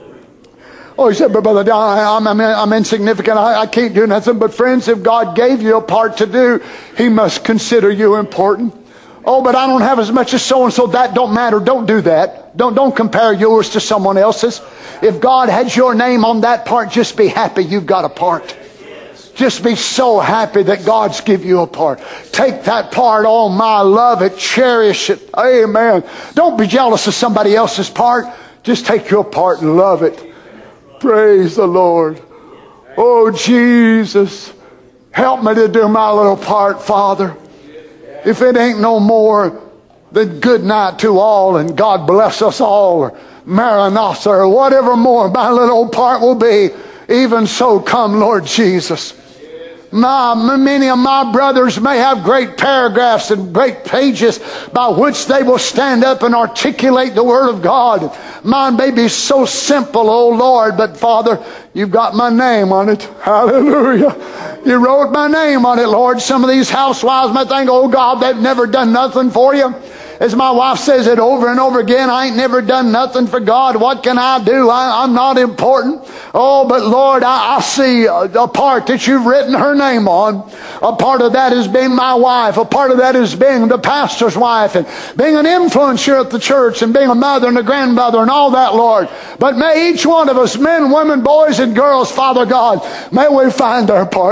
D: Oh, he said, but Brother Don, I'm, I'm, I'm insignificant. I, I can't do nothing. But friends, if God gave you a part to do, he must consider you important. Oh, but I don't have as much as so-and-so. That don't matter. Don't do that. Don't, don't compare yours to someone else's. If God had your name on that part, just be happy you've got a part. Just be so happy that God's give you a part. Take that part. Oh, my, love it. Cherish it. Amen. Don't be jealous of somebody else's part. Just take your part and love it. Praise the Lord. Oh, Jesus, help me to do my little part, Father. If it ain't no more than good night to all and God bless us all, or Maranatha, or whatever more my little part will be, even so come, Lord Jesus. My, many of my brothers may have great paragraphs and great pages by which they will stand up and articulate the Word of God. Mine may be so simple, oh Lord, but Father, you've got my name on it. Hallelujah. You wrote my name on it, Lord. Some of these housewives may think, oh God, they've never done nothing for you. As my wife says it over and over again, I ain't never done nothing for God. What can I do? I, I'm not important. Oh, but Lord, I, I see a, a part that you've written her name on. A part of that is being my wife. A part of that is being the pastor's wife and being an influencer at the church and being a mother and a grandmother and all that, Lord. But may each one of us, men, women, boys, and girls, Father God, may we find our part.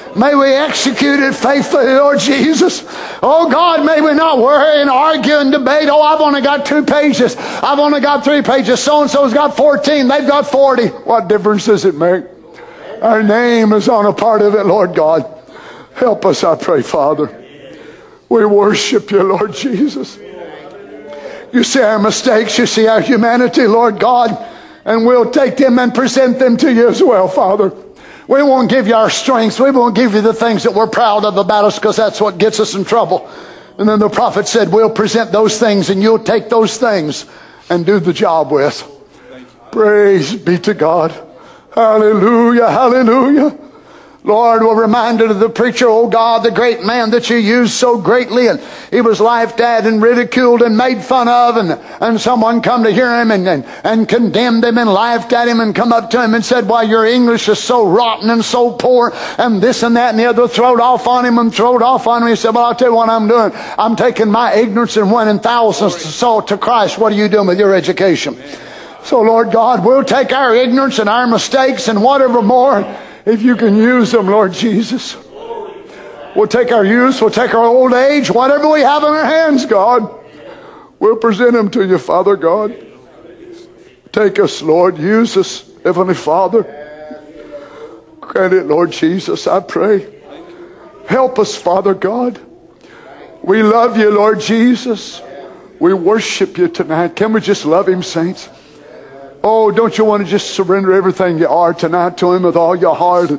D: May we execute it faithfully, Lord Jesus. Oh God, may we not worry and argue and debate. Oh, I've only got two pages. I've only got three pages. So-and-so's got fourteen. They've got forty. What difference does it make? Our name is on a part of it, Lord God. Help us, I pray, Father. We worship you, Lord Jesus. You see our mistakes. You see our humanity, Lord God. And we'll take them and present them to you as well, Father. We won't give you our strengths. We won't give you the things that we're proud of about us, because that's what gets us in trouble. And then the prophet said, we'll present those things and you'll take those things and do the job with. Praise be to God. Hallelujah, hallelujah. Lord, we're reminded of the preacher, oh God, the great man that you used so greatly, and he was laughed at and ridiculed and made fun of, and, and someone come to hear him and, and, and condemned him and laughed at him and come up to him and said, why, your English is so rotten and so poor and this and that and the other, throwed off on him and throwed off on him. He said, well, I'll tell you what I'm doing. I'm taking my ignorance and winning thousands to soul to Christ. What are you doing with your education? So, Lord God, we'll take our ignorance and our mistakes and whatever more, if you can use them, Lord Jesus. We'll take our youth, we'll take our old age, whatever we have in our hands, God. We'll present them to you, Father God. Take us, Lord. Use us, Heavenly Father. Grant it, Lord Jesus, I pray. Help us, Father God. We love you, Lord Jesus. We worship you tonight. Can we just love him, saints? Oh, don't you want to just surrender everything you are tonight to him with all your heart?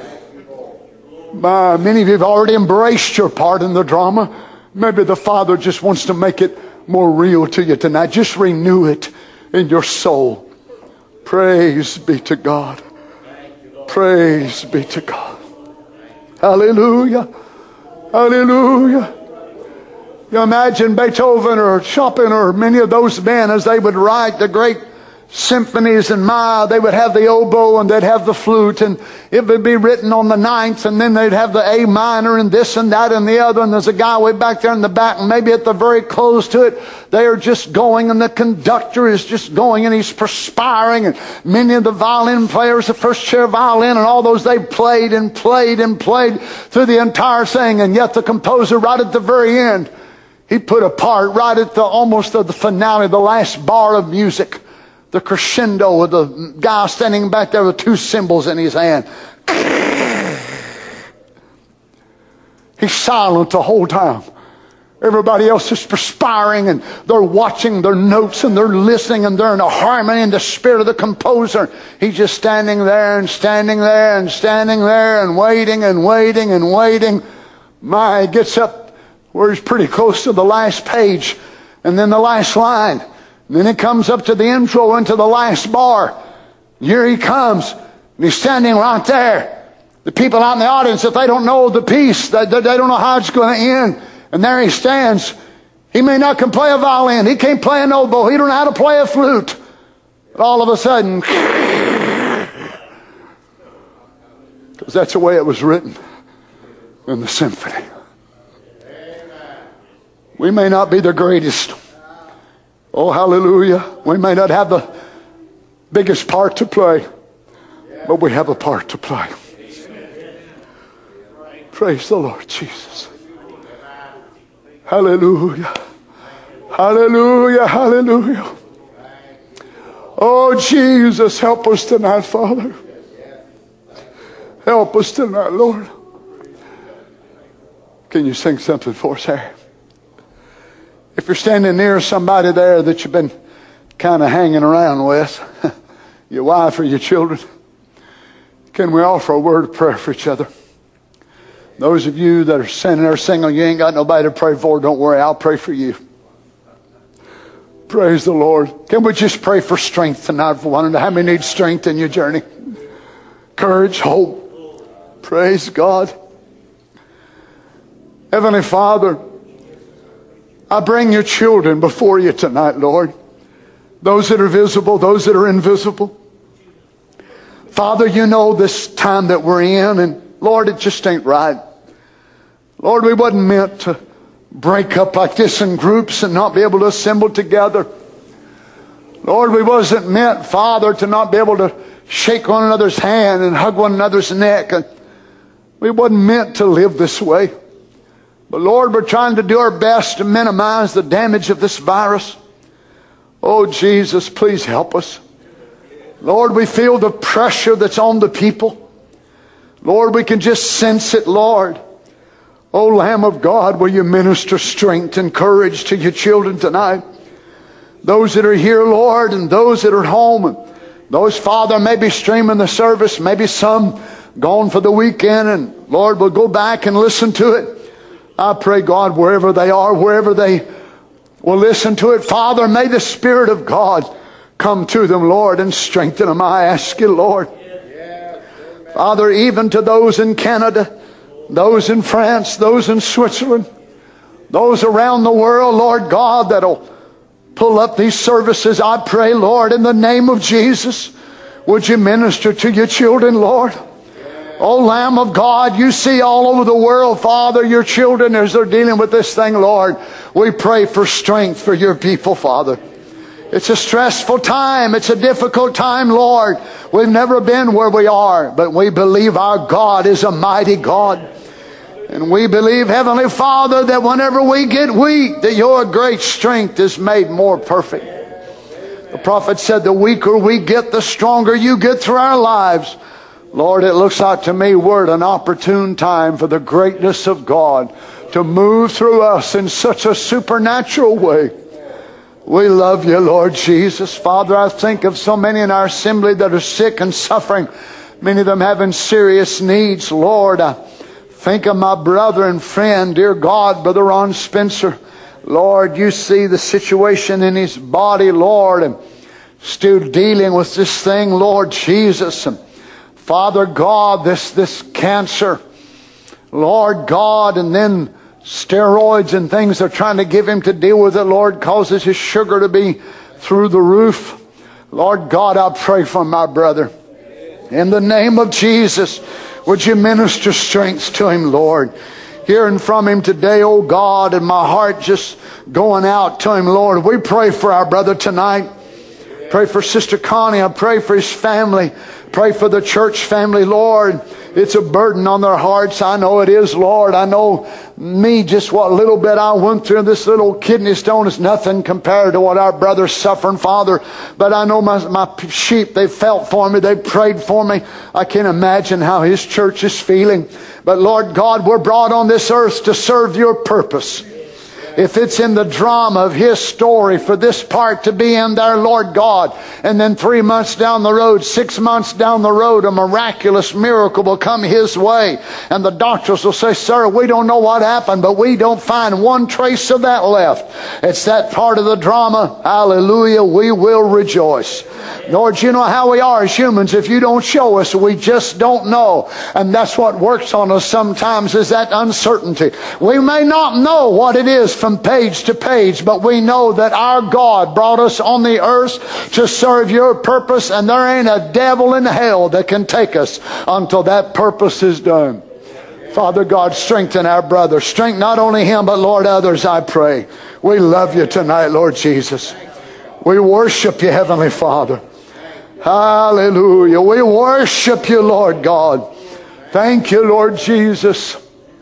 D: My, many of you have already embraced your part in the drama. Maybe the Father just wants to make it more real to you tonight. Just renew it in your soul. Praise be to God. Praise be to God. Hallelujah. Hallelujah. You imagine Beethoven or Chopin or many of those men as they would write the great symphonies, and my, they would have the oboe and they'd have the flute, and it would be written on the ninth, and then they'd have the A minor and this and that and the other, and there's a guy way back there in the back, and maybe at the very close to it they are just going, and the conductor is just going and he's perspiring, and many of the violin players, the first chair violin and all those, they played and played and played through the entire thing, and yet the composer right at the very end, he put a part right at the almost of the finale, the last bar of music, the crescendo with the guy standing back there with two cymbals in his hand. He's silent the whole time. Everybody else is perspiring and they're watching their notes and they're listening and they're in a harmony in the spirit of the composer. He's just standing there and standing there and standing there and waiting and waiting and waiting. My, he gets up where he's pretty close to the last page and then the last line. And then it comes up to the intro into the last bar. Here he comes. And he's standing right there. The people out in the audience, if they don't know the piece, they, they don't know how it's going to end. And there he stands. He may not can play a violin. He can't play an oboe. He don't know how to play a flute. But all of a sudden, because that's the way it was written in the symphony. We may not be the greatest. Oh, hallelujah. We may not have the biggest part to play, but we have a part to play. Praise the Lord Jesus. Hallelujah. Hallelujah. Hallelujah. Oh, Jesus, help us tonight, Father. Help us tonight, Lord. Can you sing something for us, Harry? If you're standing near somebody there that you've been kind of hanging around with, your wife or your children, can we offer a word of prayer for each other? Those of you that are standing there single, you ain't got nobody to pray for, don't worry, I'll pray for you. Praise the Lord. Can we just pray for strength tonight for one another? How many need strength in your journey? Courage, hope. Praise God. Heavenly Father, I bring your children before you tonight, Lord. Those that are visible, those that are invisible. Father, you know this time that we're in, and Lord, it just ain't right. Lord, we wasn't meant to break up like this in groups and not be able to assemble together. Lord, we wasn't meant, Father, to not be able to shake one another's hand and hug one another's neck. And We wasn't meant to live this way. But Lord, we're trying to do our best to minimize the damage of this virus. Oh, Jesus, please help us. Lord, we feel the pressure that's on the people. Lord, we can just sense it, Lord. Oh, Lamb of God, will you minister strength and courage to your children tonight? Those that are here, Lord, and those that are at home. And those, Father, maybe streaming the service, maybe some gone for the weekend, and Lord, will go back and listen to it. I pray, God, wherever they are, wherever they will listen to it, Father, may the Spirit of God come to them, Lord, and strengthen them. I ask you, Lord. Father, even to those in Canada, those in France, those in Switzerland, those around the world, Lord God, that'll pull up these services, I pray, Lord, in the name of Jesus, would you minister to your children, Lord? Oh, Lamb of God, you see all over the world, Father, your children as they're dealing with this thing, Lord. We pray for strength for your people, Father. It's a stressful time. It's a difficult time, Lord. We've never been where we are, but we believe our God is a mighty God. And we believe, Heavenly Father, that whenever we get weak, that your great strength is made more perfect. The prophet said, the weaker we get, the stronger you get through our lives. Lord, it looks like to me we're at an opportune time for the greatness of God to move through us in such a supernatural way. We love you, Lord Jesus. Father, I think of so many in our assembly that are sick and suffering. Many of them having serious needs. Lord, I think of my brother and friend, dear God, Brother Ron Spencer. Lord, you see the situation in his body, Lord, and still dealing with this thing, Lord Jesus. And Father God, this, this cancer, Lord God, and then steroids and things they're trying to give him to deal with it, Lord, causes his sugar to be through the roof. Lord God, I pray for my brother. In the name of Jesus, would you minister strength to him, Lord? Hearing from him today, oh God, and my heart just going out to him, Lord. We pray for our brother tonight. Pray for Sister Connie. I pray for his family. Pray for the church family, Lord. It's a burden on their hearts. I know it is, Lord. I know me, just what little bit I went through. This little kidney stone is nothing compared to what our brother's suffering, Father. But I know my, my sheep, they felt for me. They prayed for me. I can't imagine how his church is feeling. But Lord God, we're brought on this earth to serve your purpose. If it's in the drama of his story for this part to be in there, Lord God, and then three months down the road, six months down the road, a miraculous miracle will come his way. And the doctors will say, sir, we don't know what happened, but we don't find one trace of that left. It's that part of the drama. Hallelujah. We will rejoice. Lord, you know how we are as humans. If you don't show us, we just don't know. And that's what works on us sometimes, is that uncertainty. We may not know what it is from page to page, but we know that our God brought us on the earth to serve your purpose, and there ain't a devil in hell that can take us until that purpose is done. Father God, strengthen our brother. Strengthen not only him, but Lord, others, I pray. We love you tonight, Lord Jesus. We worship you, Heavenly Father. Hallelujah. We worship you, Lord God. Thank you, Lord Jesus.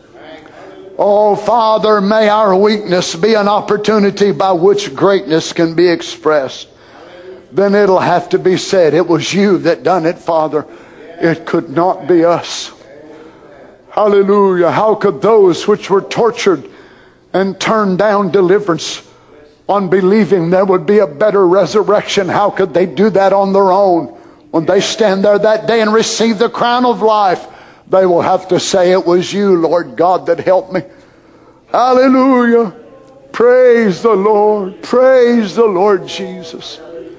D: Oh, Father, may our weakness be an opportunity by which greatness can be expressed. Then it'll have to be said, it was you that done it, Father. It could not be us. Hallelujah. How could those which were tortured and turned down deliverance on believing there would be a better resurrection, how could they do that on their own? When they stand there that day and receive the crown of life, they will have to say, it was you, Lord God, that helped me. Hallelujah. Praise the Lord. Praise the Lord Jesus.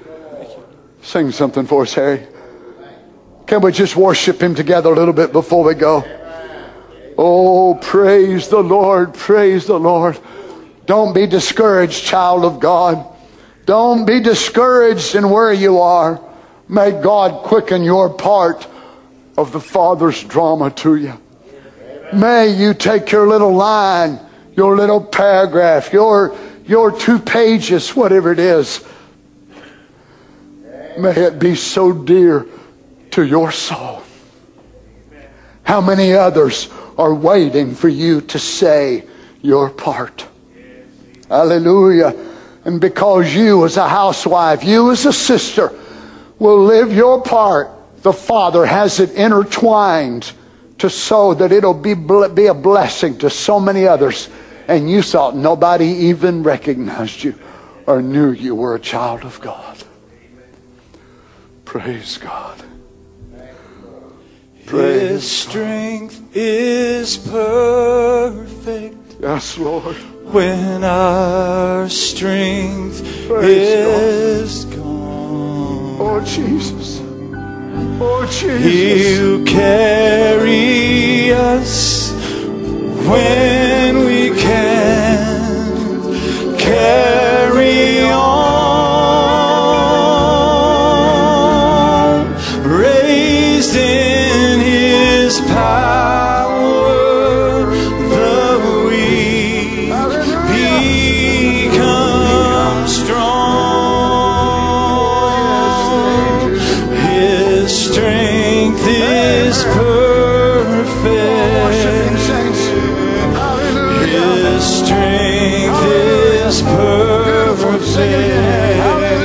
D: Sing something for us, Harry. Can we just worship him together a little bit before we go? Oh, praise the Lord. Praise the Lord. Don't be discouraged, child of God. Don't be discouraged in where you are. May God quicken your part of the Father's drama to you. May you take your little line, your little paragraph, your, your two pages, whatever it is. May it be so dear to your soul How many others are waiting for you to say your part? Hallelujah. And because you as a housewife, you as a sister, will live your part, the Father has it intertwined to so that it'll be, be a blessing to so many others. And you thought nobody even recognized you or knew you were a child of God. Praise God. Praise
E: His strength is perfect.
D: Yes, Lord.
E: When our strength
D: Praise
E: is gone.
D: Oh, Jesus. Oh, Jesus.
E: He'll carry us when we can't carry on. Raised in His power, the weak become strong. His strength is perfect. His strength is perfect.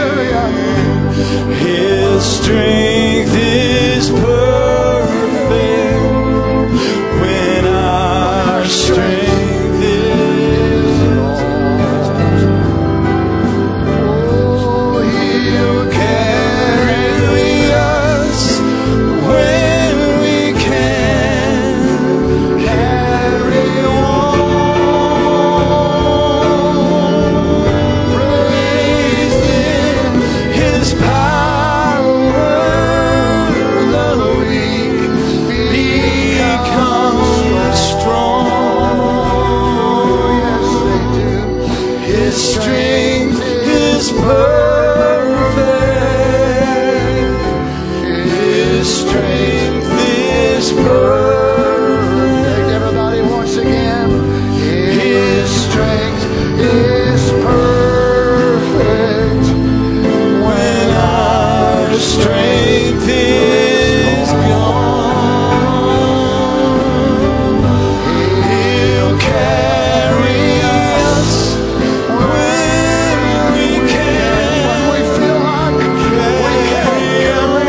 E: His strength is perfect when our strength is gone. He'll carry us when we can't carry on. Raised in His power, the weak become strong. His strength is perfect. His strength is perfect.
D: Everybody once again.
E: His strength
D: is perfect.
E: when our strength is gone. He'll carry us when we can't.
D: We feel like we can't carry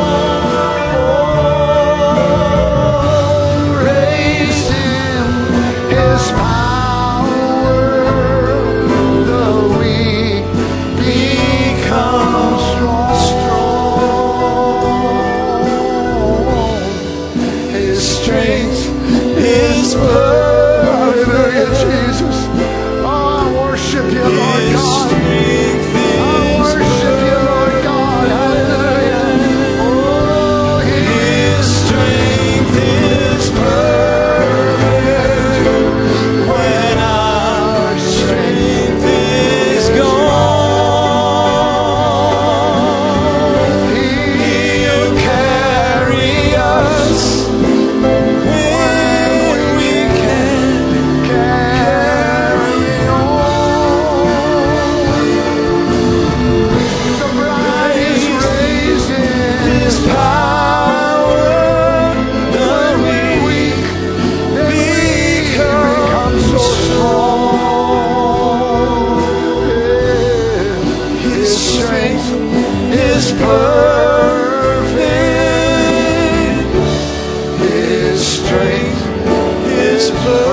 D: on. Raised in His power, the weak become strong.
E: His strength is
D: Hallelujah,
E: perfect.
D: Jesus. Oh, I worship you, Lord
E: His
D: God.
E: strength
D: I
E: is
D: worship you, Lord God. Hallelujah. Oh,
E: His strength is perfect when our strength is gone. He'll carry us when we can't
D: carry on. The bride is raising
E: His power, the weak become so strong. His strength is perfect. His strength is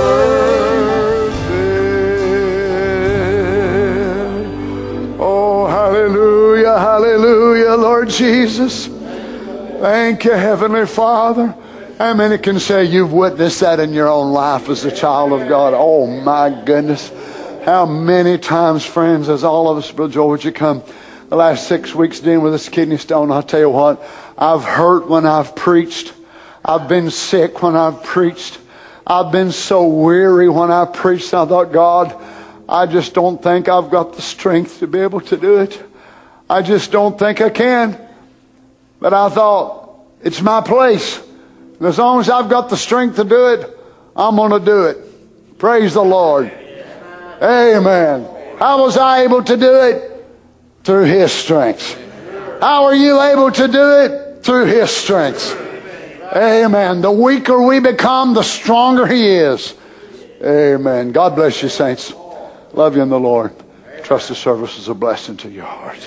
E: perfect.
D: Oh, hallelujah, hallelujah, Lord Jesus. Thank you, Heavenly Father. How many can say you've witnessed that in your own life as a child of God? Oh, my goodness. How many times, friends, as all of us, Brother Joel, would you come the last six weeks dealing with this kidney stone? I'll tell you what, I've hurt when I've preached. I've been sick when I've preached. I've been so weary when I preached. I thought, God, I just don't think I've got the strength to be able to do it. I just don't think I can. But I thought, it's my place. And as long as I've got the strength to do it, I'm going to do it. Praise the Lord. Amen. How was I able to do it? Through His strength. How are you able to do it? Through His strength. Amen. The weaker we become, the stronger He is. Amen. God bless you, saints. Love you in the Lord. Trust the service is a blessing to your heart.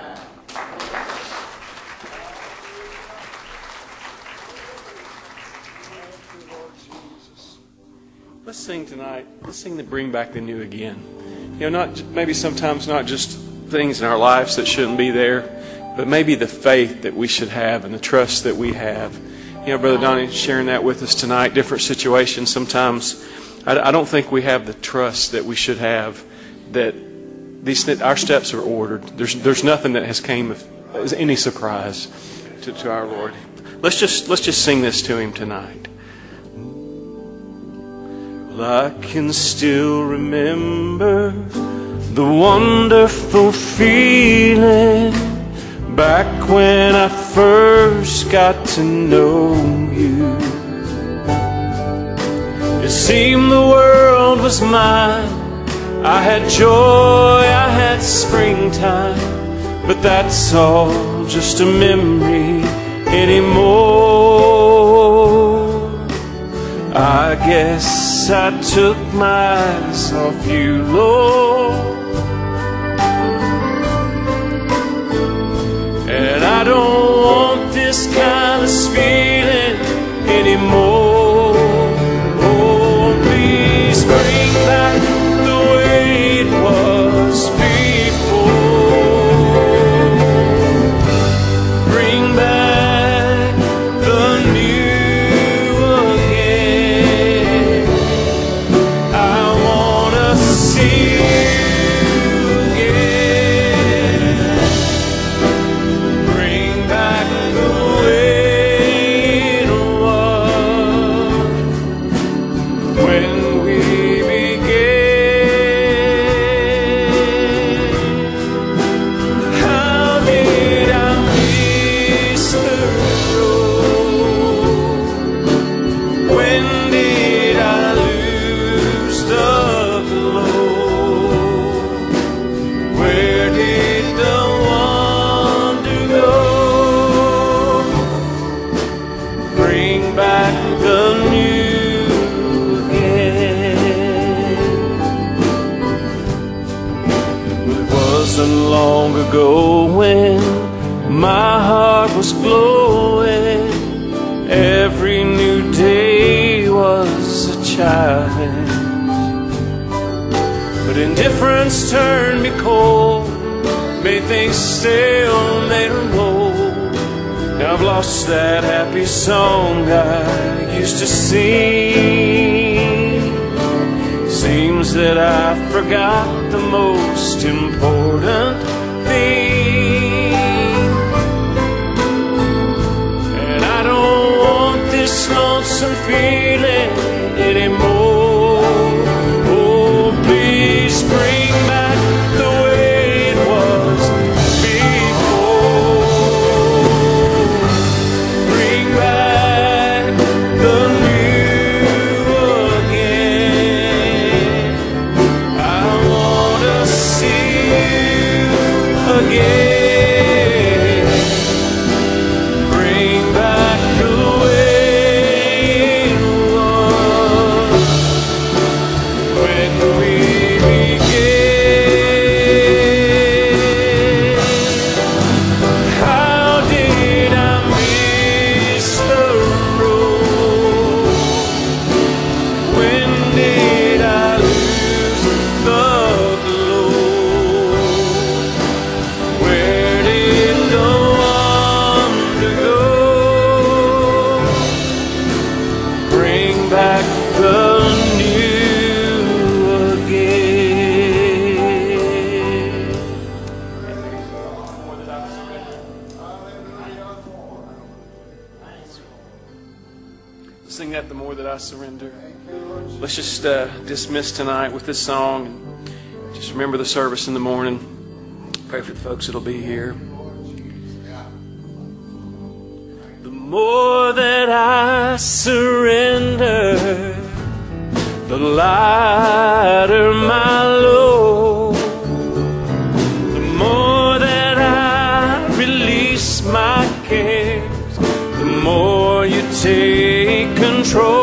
A: Let's sing tonight. Let's sing the Bring Back the New again. You know, not maybe sometimes not just things in our lives that shouldn't be there, but maybe the faith that we should have and the trust that we have. You know, Brother Donnie sharing that with us tonight. Different situations. Sometimes I, I don't think we have the trust that we should have. That these our steps are ordered. There's there's nothing that has came as any surprise to, to our Lord. Let's just let's just sing this to Him tonight. I can still remember the wonderful feeling back when I first got to know you. It seemed the world was mine. I had joy, I had springtime, but that's all just a memory anymore. I guess I took my eyes off you, Lord, and I don't want this kind of feeling anymore. Oh, please bring back the way it was before. Bring back the new. Ago when my heart was glowing, every new day was a challenge, but indifference turned me cold, made things stale, made them old. Now I've lost that happy song I used to sing. Seems that I forgot the most important thing, and I don't want this lonesome feeling anymore. Oh, please bring back the way it was before. Bring back the new again. I wanna see again. Bring back the way it was when we began. How did I miss the road? When did I lose the glow? Where did the wonder go? Bring back the new again. Sing that, the more that I surrender. Let's just uh, dismiss tonight with this song. And just remember the service in the morning. Pray for the folks that'll be here. The more that I surrender, the lighter my load. The more that I release my cares, the more you take control.